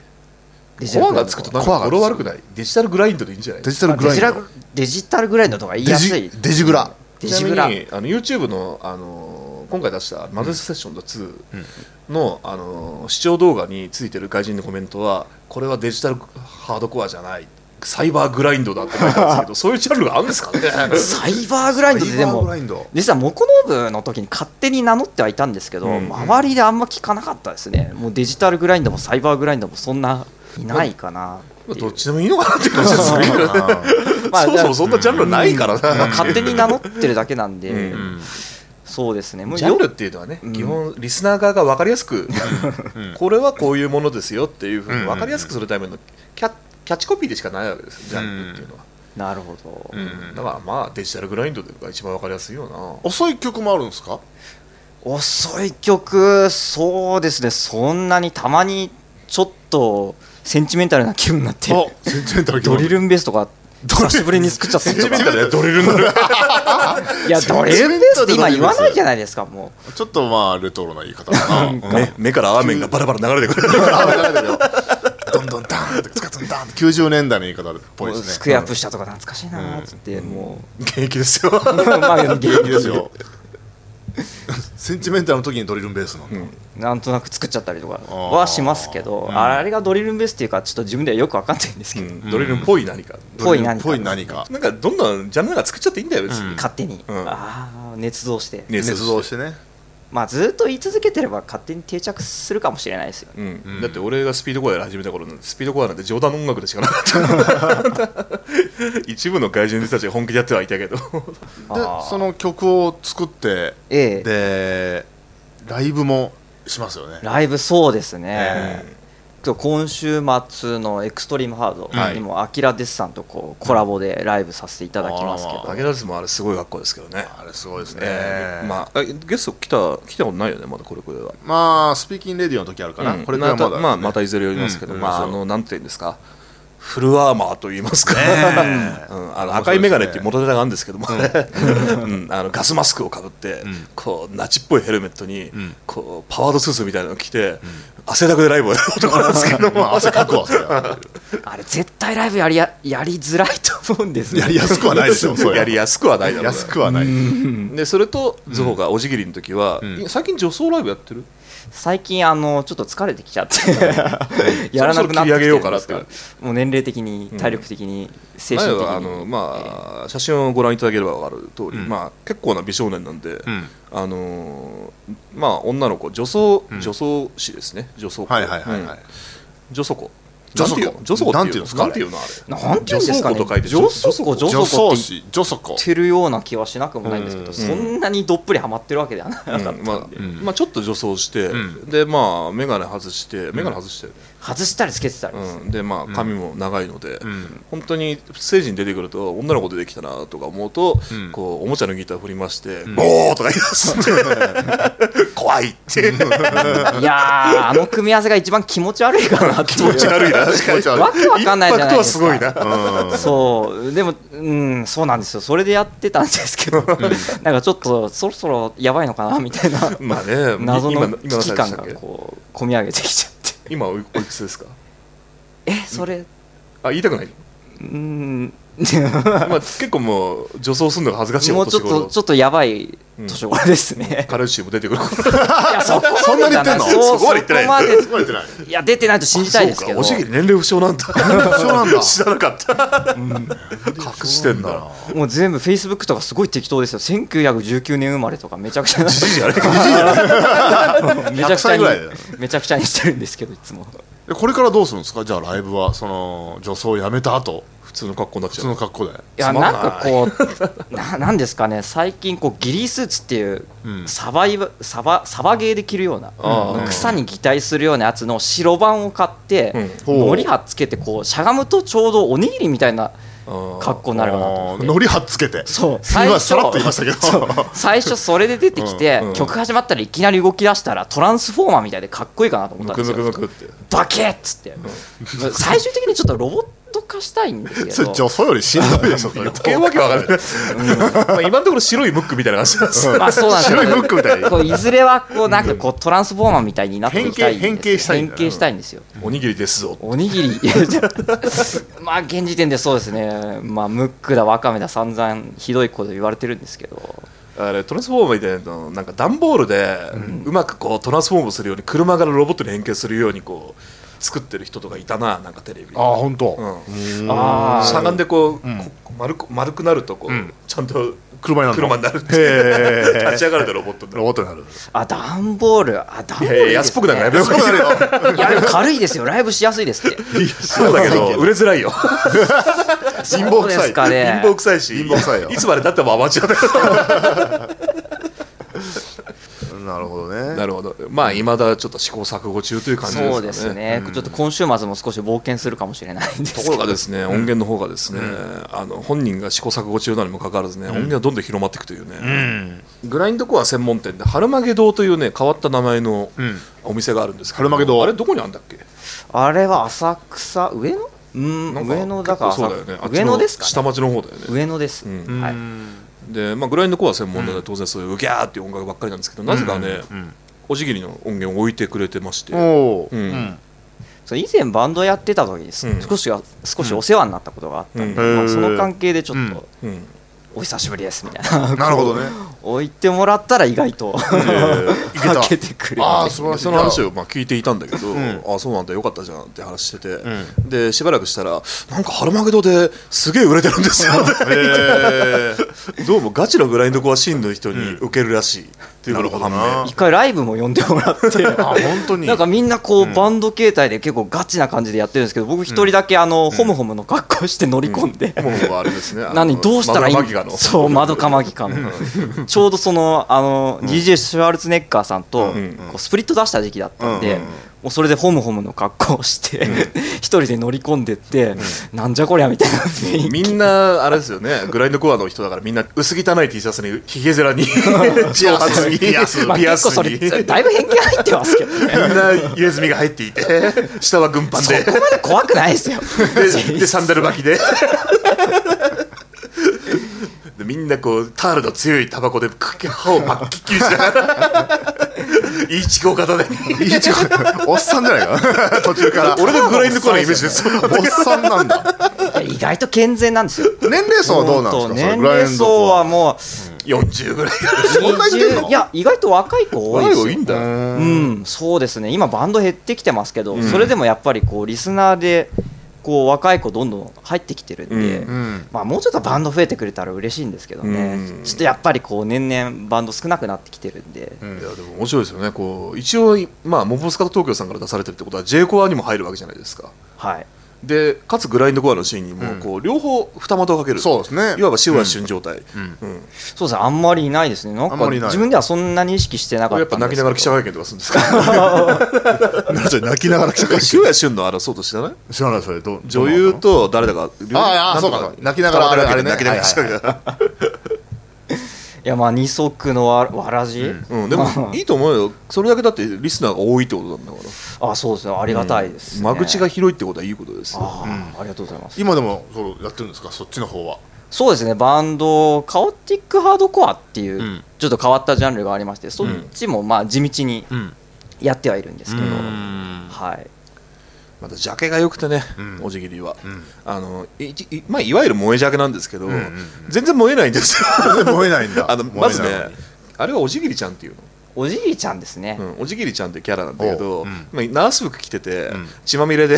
コアがつくとなんか語呂悪くない？デジタルグラインドでいいんじゃない？ デジタルグラインド、 デジタルグラインドとか言いやすい。 デジグラ、 デジグラ。 ちなみにあの YouTube のあの今回出したマゼスセッションツーの、あの視聴動画についてる外人のコメントは、これはデジタルハードコアじゃない、サイバーグラインドだって書いてあるんですけど、そういうジャンルがあるんですかね。 サイバーグラインドってでも実はモコノーブの時に勝手に名乗ってはいたんですけど、うん、周りであんま聞かなかったですね。もうデジタルグラインドもサイバーグラインドもそんないないかな。 どっちでもいいのかなって感じですけどね。まあ、そもそもそんなジャンルないからな、 まあ、勝手に名乗ってるだけなんで、うんうん、そうですね。もうジャンルっていうのはね、うん、基本リスナー側が分かりやすく、うん、これはこういうものですよっていうふうに分かりやすくするためのキャッキャッチコピーでしかないわけですよ、ジャンルっていうのは。 なるほど、 うん、だからまあデジタルグラインドが一番わかりやすいよな。 遅い曲もあるんですか？ 遅い曲、そうですね、そんなにたまにちょっとセンチメンタルな気分になってセンチメンタル気分ドリルンベースとか久しぶりに作っちゃったんですよ。 センチメンタルでドリルンベースいやドリルンベースって今言わないじゃないですか。もうちょっとまあレトロな言い方だな。 目, 目から雨がバラバラ流れてくる。 どんどんダーンって使ったんダーンってきゅうじゅうねんだいの言い方っぽいですね。 スクエアプッシャーとか懐かしいなっつって、うん、もう現役ですよ。 まあ現役ですよ。センチメンタルの時にドリルンベースなんだ、 うん、なんとなく作っちゃったりとかはしますけど、あ, あれがドリルンベースっていうかちょっと自分ではよく分かんないんですけど、うん、 ドリルンっぽい何かぽい何か何かなんかどんどんジャンルが作っちゃっていいんだよ別に、 うん、勝手に、うん、ああ捏造して捏造してね。 まあずっと言い続けてれば勝手に定着するかもしれないですよ、 うんうん、だって俺がスピードコアやり始めた頃スピードコアなんて冗談の音楽でしかなかった一部の外人たちが本気でやってはいたけどでその曲を作って、ええ、でライブもしますよね。 ライブそうですね、えー今週末のエクストリームハードにもアキラデスさんとこうコラボでライブさせていただきますけど、 アキラデスもあれすごい学校ですけどね。 あれすごいですね、 えーまあ、ゲスト来た来たことないよねまだこれこれは。 まあスピーキンレディオの時あるかな、うん、これからまだ、ね、 まあ、またいずれ読みますけど、うん、まああのなんていうんですかフルアーマーと言いますか、ねうん、あの赤い眼鏡っていう元ネタがあるんですけども、ねうん、あのガスマスクをかぶって、うん、こうナチっぽいヘルメットに、うん、こうパワードスーツみたいなのを着て、うん、汗だくでライブをやる男なんですけども、まあ、汗かくわそれあれ絶対ライブやりや、やりづらいと思うんですね。 やりやすくはないですよやりやすくはないだろう、ね、 安くはないでそれとズホがおじぎりの時は、うん、最近女装ライブやってる？ 最近あのちょっと疲れてきちゃってやらなくなってきてるんですけど、もう年齢的に体力的に精神的に、 あの、まあ、写真をご覧いただければ分かる通り、うんまあ、結構な美少年なんで、うんあのまあ、女の子女装、うん、女装師ですね女装子、 はいはいはいはい、 女装子ジョソコジョソコっていうなんていうんですかなんていうのあれなんていうんですかね、 ジョソコと書いてジョソコジョ女ソコって装師ジョソコ言ってるような気はしなくもないんですけど、 うんそんなにどっぷりハマってるわけではなかったんで、 うんまあうんまあ、ちょっと女装して、 うんでまあ眼鏡外して眼鏡外して、 外したりつけてたりです、 うん、でまあ髪も長いので、 うん本当にステージに出てくると女の子出てきたなとか思うと、 うんこうおもちゃのギター振りまして「 んボー!」とか言い出すんで怖いっていやーあの組み合わせが一番気持ち悪いかなっていう気持ち悪いな確かに気持ち悪いわけわかんないじゃないですか。 インパクトはすごいなうんそうでも、うん、そうなんですよ、それでやってたんですけど、なんかちょっとそろそろやばいのかなみたいなまあね謎の今危機感が今の話でしたっけこう込み上げてきちゃって、 今おいおいくつですか？ えそれあ言いたくないうんまあ結構もう女装するのが恥ずかしいもうちょっとちょっとやばい年頃ですね、 カルシウム出てくるいやそこそんなに言ってんのそうそこまで言ってないそこまでそこまで言ってないいや出てないと信じたいですけど、 そうかおしぎり年齢不詳なんだそうなんだ知らなかった隠してんだもう全部フェイスブックとかすごい適当ですよ、せんきゅうひゃくじゅうきゅうねん生まれとかめちゃくちゃじじいじゃねめちゃくちゃひゃくさいにぐらいだよめちゃくちゃにしてるんですけどいつも。 でこれからどうするんですか？じゃあライブはその女装をやめた後普通の格好になっ普ちゃう通の格好でいやつまんなないんかこうななんですかね、最近こうギリースーツっていううんサバイバサバサバゲーで着るようなあー草に擬態するようなやつの白版を買ってうんほうのりはっつけてこうしゃがむとちょうどおにぎりみたいな格好になるかなと思って。 のりはっつけてそう今さらっと言いましたけどそう最初それで出てきて、 うんうん曲始まったらいきなり動き出したらトランスフォーマーみたいでかっこいいかなと思っむくたんですよ。 むくむくってバケッつって、最終的にちょっとロボット化したいんですけそれど女装よりしんどいでしょそれ余計わけわかんないまあ今のところ白いムックみたいな感じなんですまあそうなんですよ白いムックみたいにこういずれはこうなんかこうトランスフォーマーみたいになっていきたいんですよ変形変形したいんだ変形したいんですよ。 おにぎりですぞおにぎりいやじゃまあ現時点でそうですね、まあムックだワカメだ散々ひどいこと言われてるんですけど、 あれトランスフォーマーみたいなのなんか段ボールでうまくこうトランスフォームするように車からロボットに変形するようにこう作ってる人とかいたな、なんかテレビああ本当うんあーしゃがんでこう、 うんこ丸く丸くなるとこう、 うんちゃんと車になるの車になるってへー立ち上がるとロボットになるロボットになるあ段ボールあ段ボールいいですねいやいや安っぽくなんかやめようそうなるよいやでも軽いですよ、ライブしやすいですって。 そうだけど売れづらいよ貧乏そうで臭いすかね貧乏臭いし貧乏臭いよいつまでたってもアマチュアだかなるほどねらなるほど、まあいまだちょっと試行錯誤中という感じですかね。 そうですね、ちょっと今週末も少し冒険するかもしれないんですけど、 ところがですね、音源の方がですね、あの本人が試行錯誤中なのにもかかわらずね、音源はどんどん広まっていくというね、 うんグラインドコア専門店で春曲げ堂というね変わった名前のうんお店があるんですけど、 春曲げ堂あれどこにあるんだっけ？ あれは浅草上野うんなんか上野だから結構そうだよね、あっちの上野ですか、ね、 下町の方だよね。 上野です、 うんはい、 で、まあ、グラインドコア専門なので当然そういうウギャーっていう音楽ばっかりなんですけど、なぜかね、 うんおじぎりの音源を置いてくれてまして、 おおうんうんそう以前バンドやってた時です、 うん少しは少しお世話になったことがあったんで、 うんへーまあ、その関係でちょっと、 うんお久しぶりですみたいななるほどね置いてもらったら意外といけたかけてくれるああ素晴らしいその話をまあ聞いていたんだけど、 んああそうなんだよかったじゃんって話してて、 うでしばらくしたらなんか春曲げ堂ですげえ売れてるんですよへえどうもガチのグラインドコアシーンの人に受けるらしいっていうことが判なるほどな明。 一回ライブも呼んでもらってあ本当になんかみんなこう、バンド形態で結構ガチな感じでやってるんですけど、僕一人だけあの、ホムホムの格好して乗り込んで、 もうあれですね。 何どうしたらいいマドラマギガのそうマドカマギカのちょうどそのあの、ディージェー シュワルツェネッガーさんと、 んこうスプリット出した時期だったんで、 うんうんもうそれでホムホムの格好をして、一人で乗り込んでって、なんじゃこりゃみたいな雰囲気みんなあれですよね。グラインドコアの人だからみんな薄汚い T シャツにヒゲ面に長髪にピアスまあ、 ピアス結構それにだいぶ偏見入ってますけどねみんな入れ墨が入っていて下は軍パンでそこまで怖くないですよででサンダル履きででみんなこうタールの強いタバコで歯をパッキッキリしながらいいチコ片手にいいちょおっさんじゃないか途中から俺のグラインドコアのイメージですおっさんなんだいや意外と健全なんですよ年齢層はどうなんですかそれ年グライ齢層ンドコアはもよんじゅうぐらいうそんなにいってんのいや意外と若い子多いですよいいんだうん、そうですね今バンド減ってきてますけど、 んそれでもやっぱりこうリスナーでこう若い子どんどん入ってきてるんで、 うんうんまあ、もうちょっとバンド増えてくれたら嬉しいんですけどね、 うんちょっとやっぱりこう年々バンド少なくなってきてるんで、 うんいやでも面白いですよね。こう一応まあモボスカと東京さんから出されてるってことは J コアにも入るわけじゃないですか。 はい、 でかつグラインドコアのシーンにもこう両方二股をかける、 そうですね、 いわば塩は旬状態、 うんうんうん、そうですね、あんまりいないですね。なんか自分ではそんなに意識してなかったんですけど、 やっぱ泣きながら記者会見とかするんですか泣きながら記者会見、 塩は旬の争うと知らない？ 知らない。それど女優と誰だか、 ああそうか、泣きながらあれね、 泣きながら記者会見いやまあ二足のわわらじ、 うんうん、でもいいと思うよ。それだけだってリスナーが多いってことなんだから。 あ、そうですね、ありがたいですね、 うん、間口が広いってことはいいことですよ。 あ、うん、ありがとうございます。 今でもそうやってるんですか、そっちの方は？ そうですね、バンドカオティックハードコアっていう、うん、ちょっと変わったジャンルがありまして、そっちもまあ地道にやってはいるんですけど、うん、はい、 またジャケが良くてね、うん、おじぎりは、うん、あの い, い, まあ、いわゆる萌えジャケなんですけど、うんうんうん、全然燃えないんですよ燃えないんだあのまずね、あれはおじぎりちゃんっていうの、 おじぎりちゃんですね、 うん、おじぎりちゃんってキャラなんだけど、うん、まあ、ナース服着てて、うん、血まみれで、うん、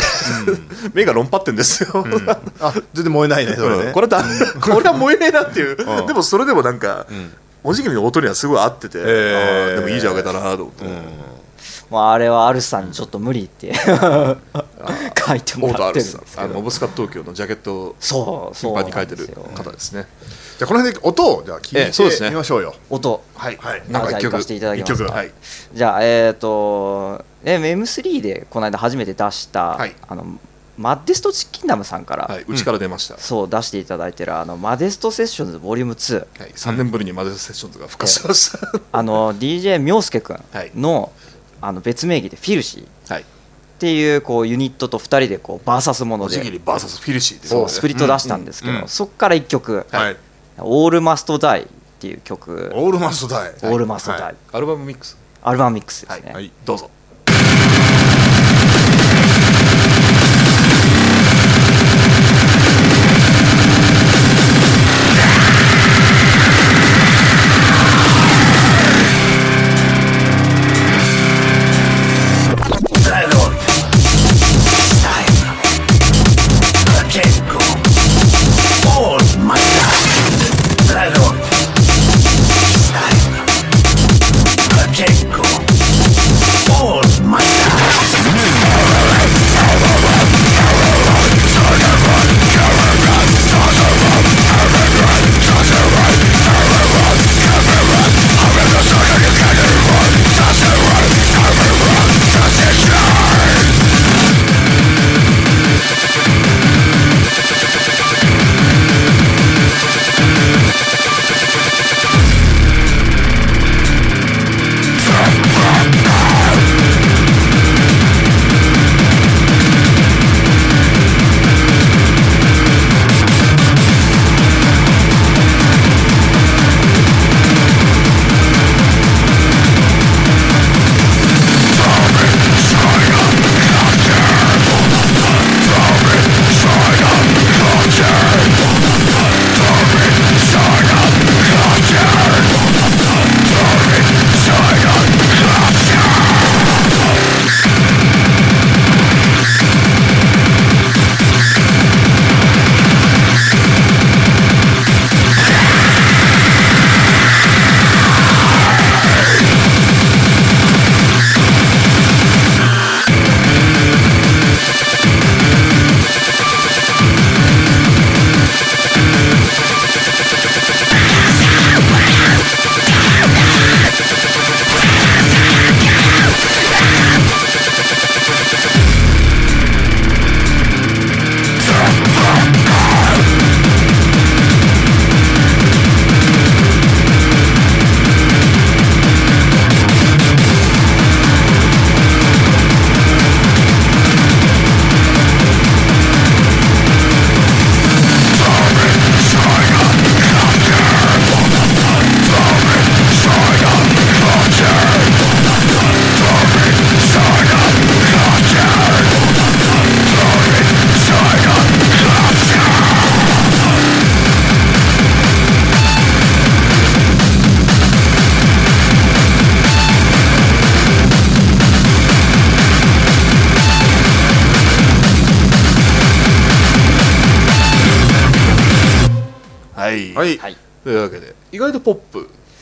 目が論破ってんですよ、うん、 あ、全然燃えないね、それね、うん、 これだこれは燃えねえなっていう、うん、でもそれでもなんか、うん、おじぎりの音にはすごい合ってて、えー、でもいいジャケだなと思って、うん、 まあ、あれはアルスさんにちょっと無理って書いてもらってるんですけど、 あのモブスカット東京のジャケットを頻繁に書いてる方ですね。 じゃあこの辺で音をじゃあ聞いてみましょうよ。 音、 はい、 はい、なんか一曲、じゃあ行かせていただきますか。 はい、 じゃあえっと エムスリー でこの間初めて出した、はい、あのマッデストチキンダムさんから、 はい、うちから出ました、 うん、そう出していただいてるあのマデストセッションズボリュームツー、 はい、さんねんぶりにマデストセッションズが復活しました、 あの ディージェー 明介くんの、はい、あの別名義でフィルシー、はい、っていうこうユニットとふたりでこうバーサスものでおじぎり ブイエス フィルシーでそうスプリット出したんですけど、うんうん、そこからいっきょく、はい、オールマストダイっていう曲、 オールマストダイ、 オールマストダイ、 はい、アルバムミックス、 アルバムミックスですね、 はいはい、どうぞ。 はい、 というわけで意外とポップ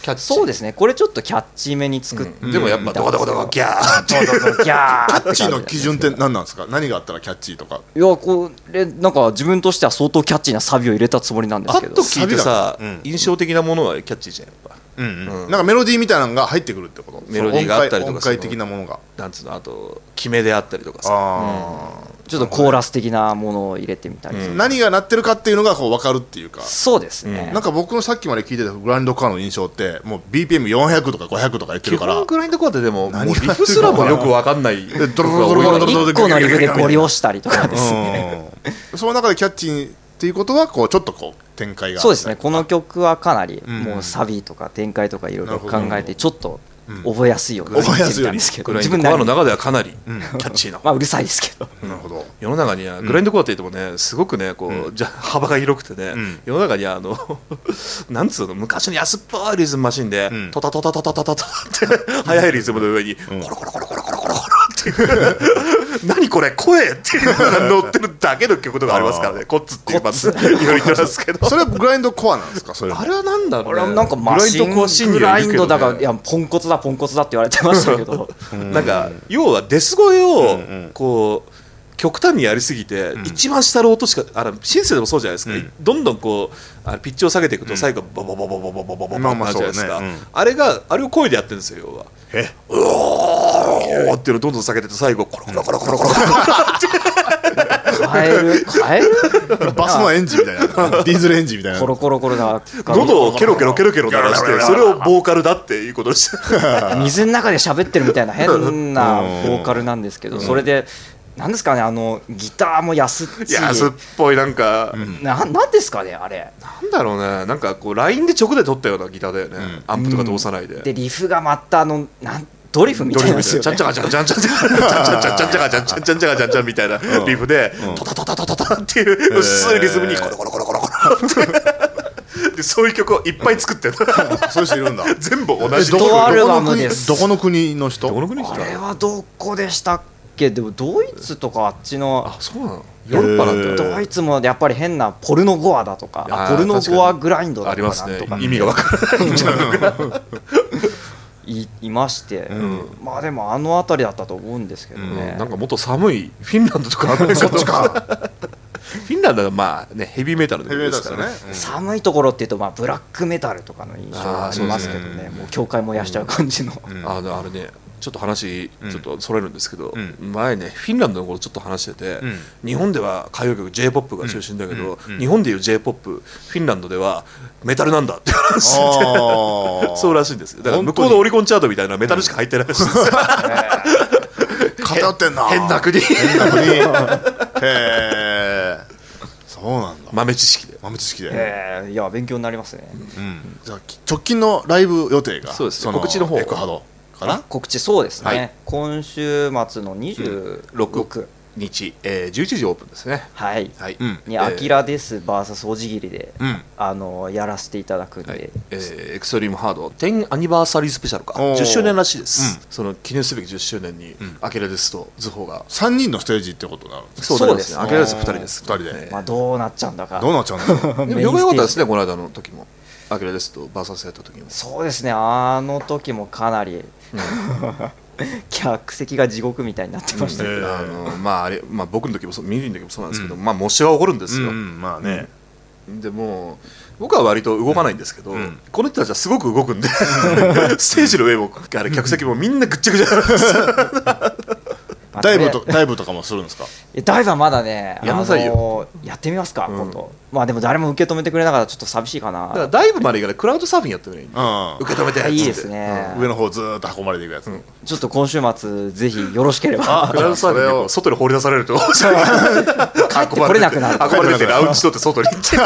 キャッチー。 そうですね、これちょっとキャッチーめに作って、 うん、でもやっぱドカドカドカギャーってドカドカギャーキャッチーの基準って何なんですか？何があったらキャッチーとか。 いや、これなんか自分としては相当キャッチーなサビを入れたつもりなんですけど、 パッと聞いてさ、 うん、 印象的なものはキャッチーじゃんやっぱ。 うんうんうん、なんかメロディーみたいなのが入ってくるってこと？ メロディーがあったりとか、 音階的なものが、 なんつうの、あと決めであったりとかさ、 あ、 うん、ちょっとコーラス的なものを入れてみたり、 うん、何が鳴ってるかっていうのがこう分かるっていうか。 そうですね、 うん、なんか僕のさっきまで聞いてたグラインドコアの印象ってもう ビーピーエムよんひゃく とかごひゃくとか言ってるから、 基本グラインドコアってでももうリ何がフすらもよく分かんないでドロドロドロドロドロドロいっこのリフでゴリ押したりとかですね、 うん、その中でキャッチーっていうことはこうちょっとこう展開がそうですね、この曲はかなりうんもうサビとか展開とかいろいろ考えてちょっとうん覚えやすいように覚えやすいようにんですけど、 グライン自分なりにドコアの中ではかなりキうんャッチーな、 まあうるさいですけど、 なるほど。 世の中にはグラインドコアって言ってもねすごくねこう、 うんじゃ幅が広くてね、 うん世の中にはあのなんつうの昔の安っぽいリズムマシンで、 うんトタトタトタトタトタって速いリズムの上に、 んコロコロコロコロコロコロコロっていう何これ声っていうのが乗ってるだけの曲とかありますからね。コッツっていうまずいろいろ言ってますけどそれはグラインドコアなんですか？それあれはなんだろうね。 これはなんかマシングラインドコアシングラインドだから、 ねいやポンコツだポンコツだって言われてましたけどなんか要はデス声をうんうんこう極端にやりすぎて、 ん一番下の音しかあのシンセでもそうじゃないですか、 うんどんどんこうあのピッチを下げていくと最後ボボボボボボボボボボってまあまあなるじゃないですか、 そうねうんあれがあれを声でやってるんですよ要はえうおーっていうのをどんどん下げてて最後コロコロコロコロコロコロ変える変えるバスのエンジンみたいなディーゼルエンジンみたいなコロコロコロだ喉をケロケロケロケロ鳴らしてそれをボーカルだっていうことでした水の中で喋ってるみたいな変なボーカルなんですけど、それでなんですかね、あのギターも安っちい安っぽいなんか、 ななんですかねあれなんだろうねなんかこうラインで直で撮ったようなギターだよね、 んアンプとか通さないで、 でリフがまたあのなんドリフみたいなんですよねちゃんちゃかちゃかちゃんちゃんちゃかちゃんちゃんちゃかちゃんちゃんちゃかちゃんちゃんちゃかちゃんちゃんみたいなリフでトタトタトタトタっていう薄いリズムにコロコロコロコロコロってでそういう曲をいっぱい作ってるそういう人いるんだ。 全部同じどこどアルバムですどこの国の人？ この国の人あれはどこでしたっけ？でもドイツとかあっちのあそうなのヨーロッパなんだドイツもやっぱり変なポルノゴアだとかあーあポルノゴアグラインドだとかありますねなんとか意味がわからないジャンルがい, いまして、 んまあでもあの辺りだったと思うんですけどうんね、 なんかもっと寒いフィンランドとかアメリカとかフィンランドはまあねヘビーメタルのヘビーメタルですからねですよね。 寒いところっていうとまあブラックメタルとかの印象がありますけどあーそうですね、もう教会燃やしちゃう感じの、 うんあのあれねちょっと話うんちょっとそれるんですけど、 うん前ねフィンランドの頃ちょっと話してて、 うん日本では歌謡曲 J-ポップ が中心だけど、 うんうん日本でいう J-ポップ フィンランドではメタルなんだって話しててあーそうらしいんですよだから向こう本当にのオリコンチャートみたいなメタルしか入ってないらしいですよ、 偏ってんな。 変な国変な国。へえ。そうなんだ。 豆知識で豆知識で。 えーいや勉強になりますね、 うん。じゃあ直近のライブ予定がそうですねの告知の方エクハドかな。 告知そうですね、 はい今週末のにじゅうろく、 日、えー、じゅういちじオープンですねはい、 はい、 うんにアキラデス ブイエス おじぎりで、 うん。 あのやらせていただくんで、 はいえーエクストリームハードテンアニバーサリースペシャルかおーじゅっしゅうねんらしいです、 うんその記念すべきじゅっしゅうねんに、 んアキラデスとズホが三人のステージってことになるんですそうですねアキラデスふたりですふたりでえーまあ、どうなっちゃうんだかどうなっちゃうんだろう。 でもよく良かったですねこの間の時もアキラデスとバーサスやった時もそうですねあの時もかなり、客席が地獄みたいになってましたけど、 えーあのまああれまあ僕の時もそうミリの時もそうなんですけど、まあ模試は起こるんですよ、 うん、まあね。 でも僕は割と動かないんですけど、 んこの人たちはすごく動くんでステージの上もあれ客席もみんなぐっちゃぐちゃなんですよまあダイブとりあとダイブとかもするんですか。 えダイブはまだねやんなさいよあのやってみますか、今度まあでも誰も受け止めてくれながらちょっと寂しいかなだからダイブまでいかないクラウドサーフィンやってるのにうん。 受け止めてあいいですね、 上の方ずーっと運ばれていくやつ。 ちょっと今週末ぜひよろしければあクラウドサーフィンでこう外に放り出されると帰ってこれなくなる運ばれてきてラウンジ取って外に行って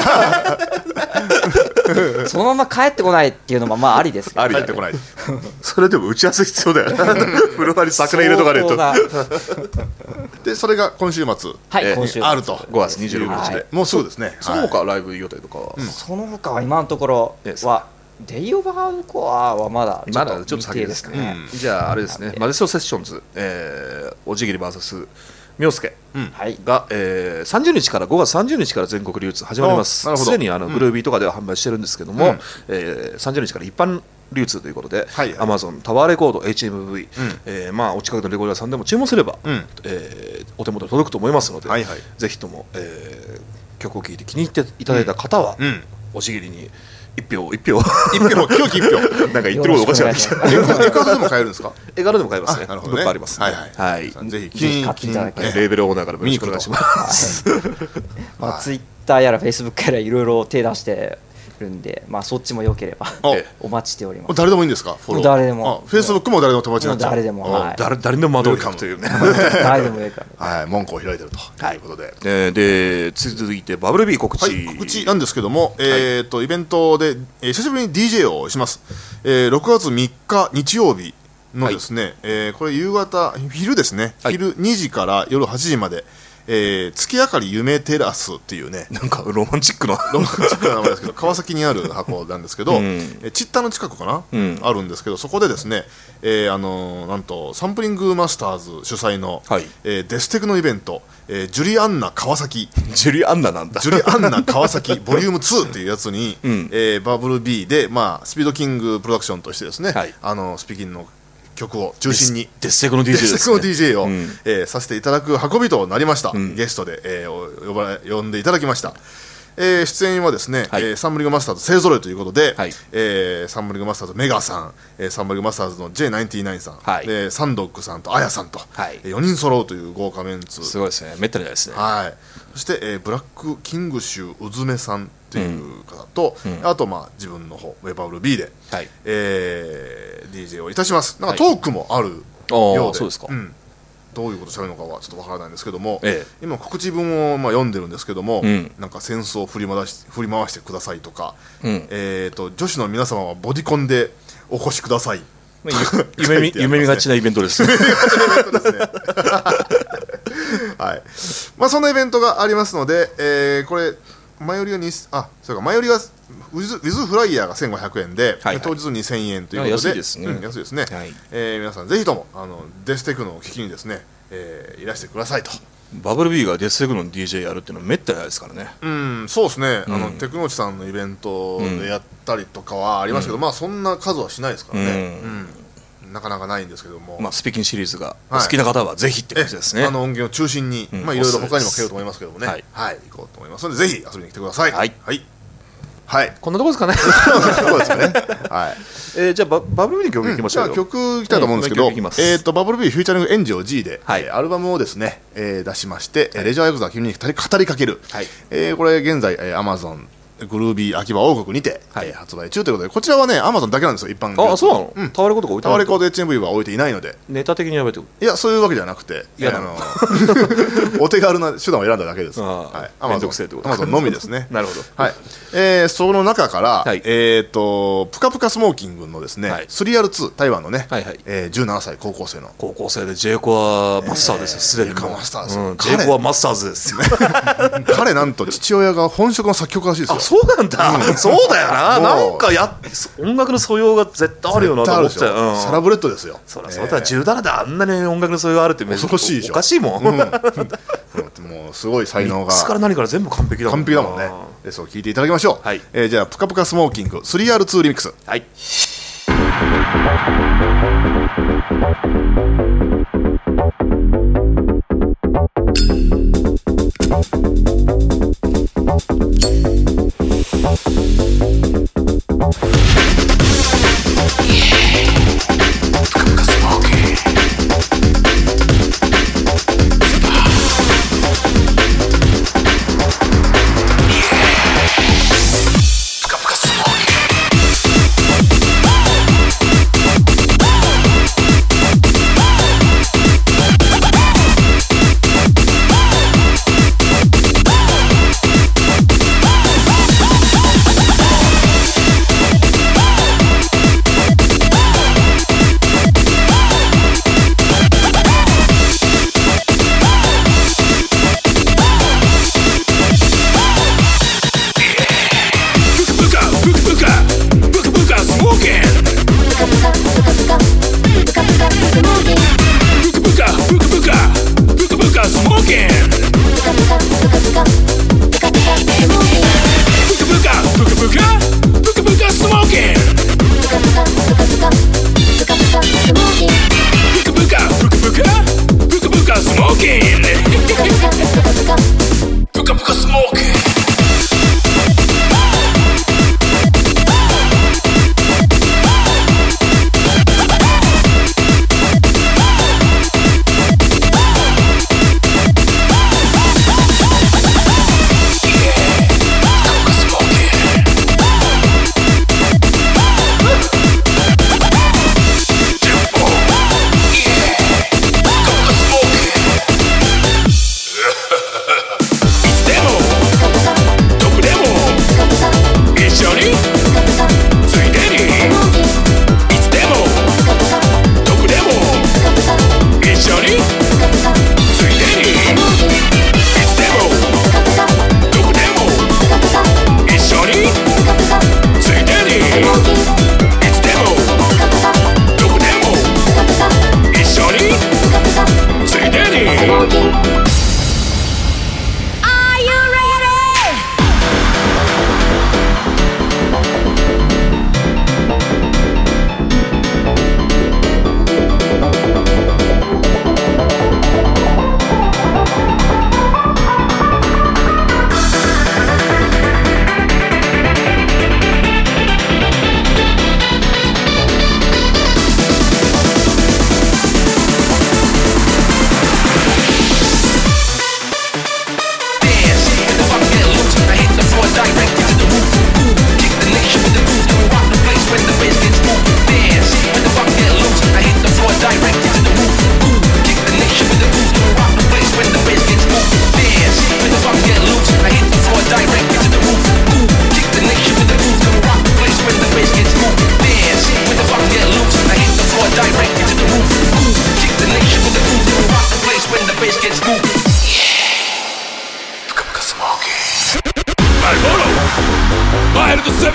そのまま帰ってこないっていうのもまあありですけどあり帰ってこない。 それでも打ち合わせ必要だよフロアに桜入れとかないと相当なでそれが今週末。 はい、 えー今週末あると。 ごがつにじゅうろくにちで、 はいもうすぐですね。 その他ライブ予定とかは、 その他は今のところですはデイオブハードコアはまだまだちょっと先ですか未定ね、じゃああれですねマデソセッションズ、えー、おじぎり ブイエス 妙介はいが、えー、さんじゅうにちからごがつさんじゅうにちから全国流通始まりますあなるほどすでにあのグルービーとかでは販売してるんですけども、 うんえー、さんじゅうにちから一般流通ということで、 はいはい、 Amazon タワーレコード エイチエムブイ、うんえーまあ、お近くのレコード屋さんでも注文すれば、うんえー、お手元に届くと思いますので、はいはい、ぜひとも、えー、曲を聴いて気に入っていただいた方は、うんうん、おしぎりに一票一票一票狂気一票なんか言ってることおかしくなってきた。 エカードでも買えるんですか？ エカードでも買えますね。 なるほどね。 物販ありますね。 はいはい。はい、ぜひ気に買っていただきレーベルオーナーからよろしくお願いします。 まあツイッターやらフェイスブックやらいろいろ手出してるんで、まあそっちも良ければお待ちしております。 誰でもいいんですか？フォロー。 誰でも。 フェイスブックも誰でも友達になっちゃう。 誰でも。はい。 誰誰でも窓をかむというね。 誰でもいいから。はい。門戸を開いてるということで。 でで続いてバブルビー告知。 告知なんですけども、えっとイベントで久しぶりに ディージェー をします。ろくがつみっか日曜日のですね、これ夕方昼ですね。昼にじから夜はちじまで。えー、月明かり夢テラスっていうね、 なんかロマンチックなロマンチックな名前ですけど、川崎にある箱なんですけど、うん、えチッタの近くかな、うん、あるんですけど、そこでですね、えーあのー、なんとサンプリングマスターズ主催の、はいえー、デステクのイベント、えー、ジュリアンナ川崎ジュリアンナなんだジュリアンナ川崎ボリュームツーっていうやつに、うんえー、バブル B で、まあ、スピードキングプロダクションとしてですね、はい、あのスピキンの曲を中心にデステクの ディージェー ですね。 デステクの ディージェー を、うんえー、させていただく運びとなりました、うん、ゲストで、えー、呼ば呼んでいただきました、えー、出演はですね、はいえー、サンブリングマスターズ勢ぞろいということで、はいえー、サンブリングマスターズメガさん、えー、サンブリングマスターズの ジェイナインティナイン さん、はいえー、サンドッグさんとアヤさんと、はい、よにん揃うという豪華メンツすごいですねめったにないですね、 はい、そして、えー、ブラックキングシュウズメさんっていう方と、うん、あとまあ自分の方ウェバブル B で、はいえー、ディージェー をいたします。なんかトークもあるようで、 そうですか、うん、 どういうこと喋るのかはちょっとわからないんですけども、ええ、今告知文をまあ読んでるんですけども、うん、なんか戦争を振り回し振り回してくださいとか、うん、えー、と女子の皆様はボディコンでお越しください夢見、夢見がちなイベントですねはいまあ、そんなイベントがありますので、えー、これ前売りがにあそうか前売りがウィズ、ウィズフライヤーがせんごひゃくえんで、はいはい、当日にせんえんということで安いですね、 うん、安いですね、はいえー、皆さんぜひともあのデステクノを聞きにですね、えー、いらしてくださいと。 バブル B がデステクノの ディージェー やるっていうのはめったにないですからね。 うんそうですね、うん、あのテクノーチさんのイベントでやったりとかはありますけど、うん、まあそんな数はしないですからね、うんうん、なかなかないんですけども、 まあ、スピキンシリーズが好きな方はぜひって感じですね、 あの音源を中心に、うんまあ、いろいろ他にもかけると思いますけどもね、はい、はい、行こうと思いますのでぜひ遊びに来てください。はい、はいはい、 こんなとこですかね。 そうですね。はい。 えー、じゃあババブル B の曲いきましょうよ。 うん、じゃあ曲いきたいと思うんですけど、うん、えっ、ー、とバブル B フューチャリングエンジョー G で、はいえー、アルバムをですね、えー、出しまして、はい、レジャーヤクザ君に語りかける。はい。えー、これ現在、えー、Amazonグルービー秋葉王国にて、はいえー、発売中ということで、こちらはね Amazon だけなんですよ、一般。 あ、そうなの？うん、タワーレコードが置いてない。タワーレコード エイチエムブイ は置いていないので、 ネタ的にやめてくる。 いや、そういうわけじゃなくて、いやあのお手軽な手段を選んだだけです。はい。Amazon のみですね。 なるほど。 はい。えー、その中から、はい、えっ、ー、とプカプカスモーキングのですね、はい、スリーアールツー 台湾のね、はいはいえー、じゅうななさい高校生の高校生で J コアマスターですよ。すでにマスターです。 うん、J コアマスターズですよ。 彼なんと父親が本職の作曲家らしいですよ。 あ、そうなんだ。うん、そうだよな。なんかや音楽の素養が絶対あるよなと思っちゃう、うん、 サラブレッドですよ。 そりゃそうだ、じゅうななであんなに音楽の素養があるって恐ろしいでしょ。 おかしいもん、うん、もうすごい才能がいつから何から全部完璧だもん。 完璧だもんね。でそう聞いていただきましょう、はいえー、じゃあプカプカスモーキング スリーアールツー リミックス。はい。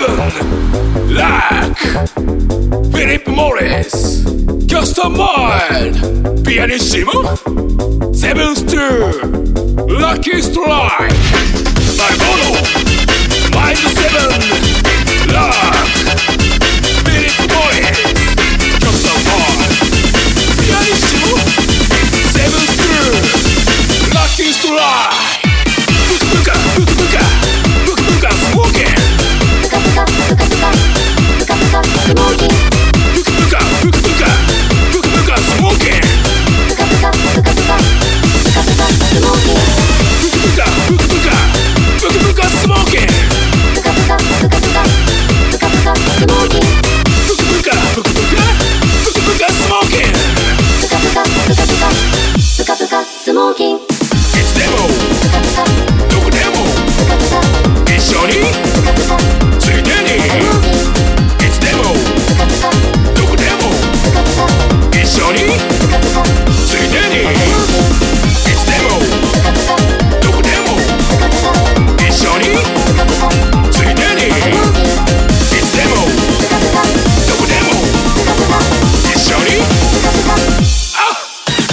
ンラックフィリップ・モリスキャスタマイルピアニッシモセブンスティーラッキーストライクマイモノマインドセブンラックフィリップ・モリスキャスタマイルピアニッシモセブンスティーラッキーストライクブクブカブクブカブクブカスモーキンブカブカブカブカブカブカスモーキンブクブカブクブカブクブカスモーキンブカブカブカブカブカブカスモーキンブクブカブクブカブクブカスモーキンブカブカブカブカブカブカスモーキンブクブカブクブカブクブカスモーキンブカブカブカブカブカブカスモーキンいつでもどこでも一緒についでにいつでもどこでも一緒についでにいつでもどこでも一緒についでにいつでもどこでも一緒にあっ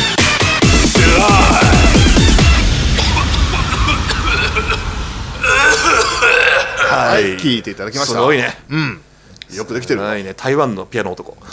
はい、聞いていただきました。 すごいね。 うん。よくできてる。 ないね。台湾のピアノ男。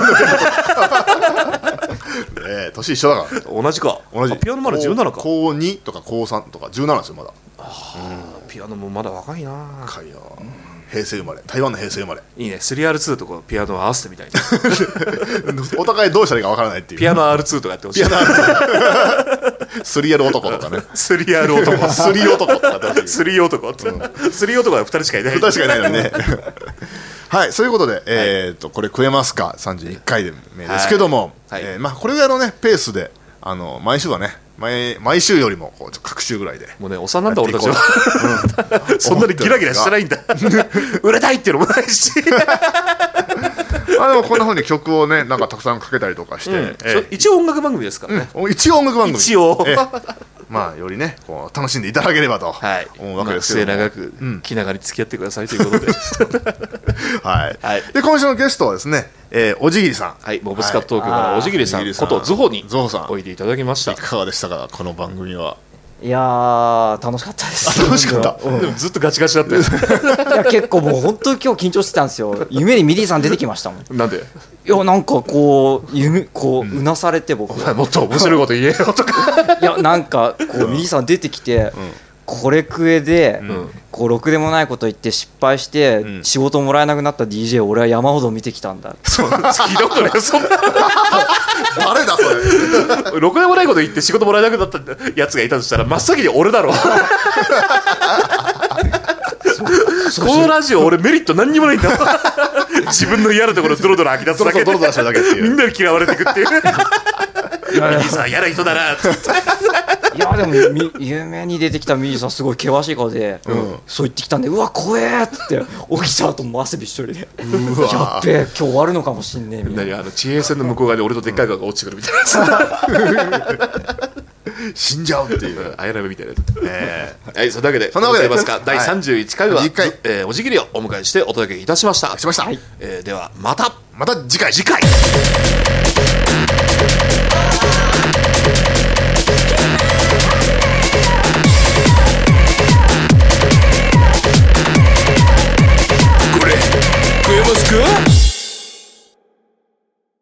ええ、年一緒だから。 同じか。 同じ。 ピアノまだじゅうななか。 高にとか高さんとかじゅうななですよまだ。 ピアノもまだ若いな。 若いよ。平成生まれ。台湾の平成生まれ。 いいね。スリーアールツー とこピアノを合わせてみたいな。 お互いどうしたらいいかわからないっていう。 ピアノ アールツー とかやってほしい。 ピアノ アールツー。スリーアール男とかね。 スリーアール男。 スリー男とかやってほしい。 スリー男。スリー男はふたりしかいない。 ふたりしかいないのにね。はい、そういうことで、えっとこれ食えますかさんじゅういっかい目ですけども、えまあこれぐらいのねペースであの毎週はね毎毎週よりもこう各週ぐらいでもうねおっさんなんだ俺たちはそんなにギラギラしてないんだ売れたいっていうのもないしあでもこんなふうに曲をねなんかたくさんかけたりとかして、うんえ一応音楽番組ですからね、 うん、一応音楽番組一応まあよりねこう楽しんでいただければと思うわけですけども、 まあ、末永く、うん、気長に付き合ってくださいということではい、はい、で今週のゲストはですね、えー、おじぎりさん、 はいモブスカット東京からおじぎりさんことズホにズホさんおいでいただきました。 いかがでしたかこの番組は。 いやー楽しかったです。 楽しかった、 うん、でもずっとガチガチだったよいや結構もう本当に今日緊張してたんですよ。夢にミリーさん出てきましたもん。 なんで？ いやなんかこう夢こううなされて僕、 お前もっと面白いこと言えよとかいやなんかこうミリーさん出てきて、これ食えで、うん、こうろくでもないこと言って失敗して、うん、仕事もらえなくなった ディージェー を俺は山ほど見てきたんだ。 そんな聞いたことないそんな誰だそれろくでもないこと言って仕事もらえなくなったやつがいたとしたら真っ先に俺だろこのラジオ俺メリット何にもないんだ自分の嫌なところドロドロ吐き出すだけでみんなに嫌われていくっていうミリーさん嫌な人だなっていやでも夢に出てきたミリーさんすごい険しい顔で、うん、そう言ってきたんでうわ怖えって起きた後も汗びっしょりでうわやっべえ今日終わるのかもしんねえみたいな。 あの地平線の向こう側で俺とでっかい顔が落ちてくるみたいな死んじゃうっていうあやなめみたいな、えー、はいそんなわけでそんなわけでますかだいさんじゅういっかいは、はいえー、おじぎりをお迎えしてお届けいたしましたしました、 はいえー、ではまたまた次回次回 Yeah.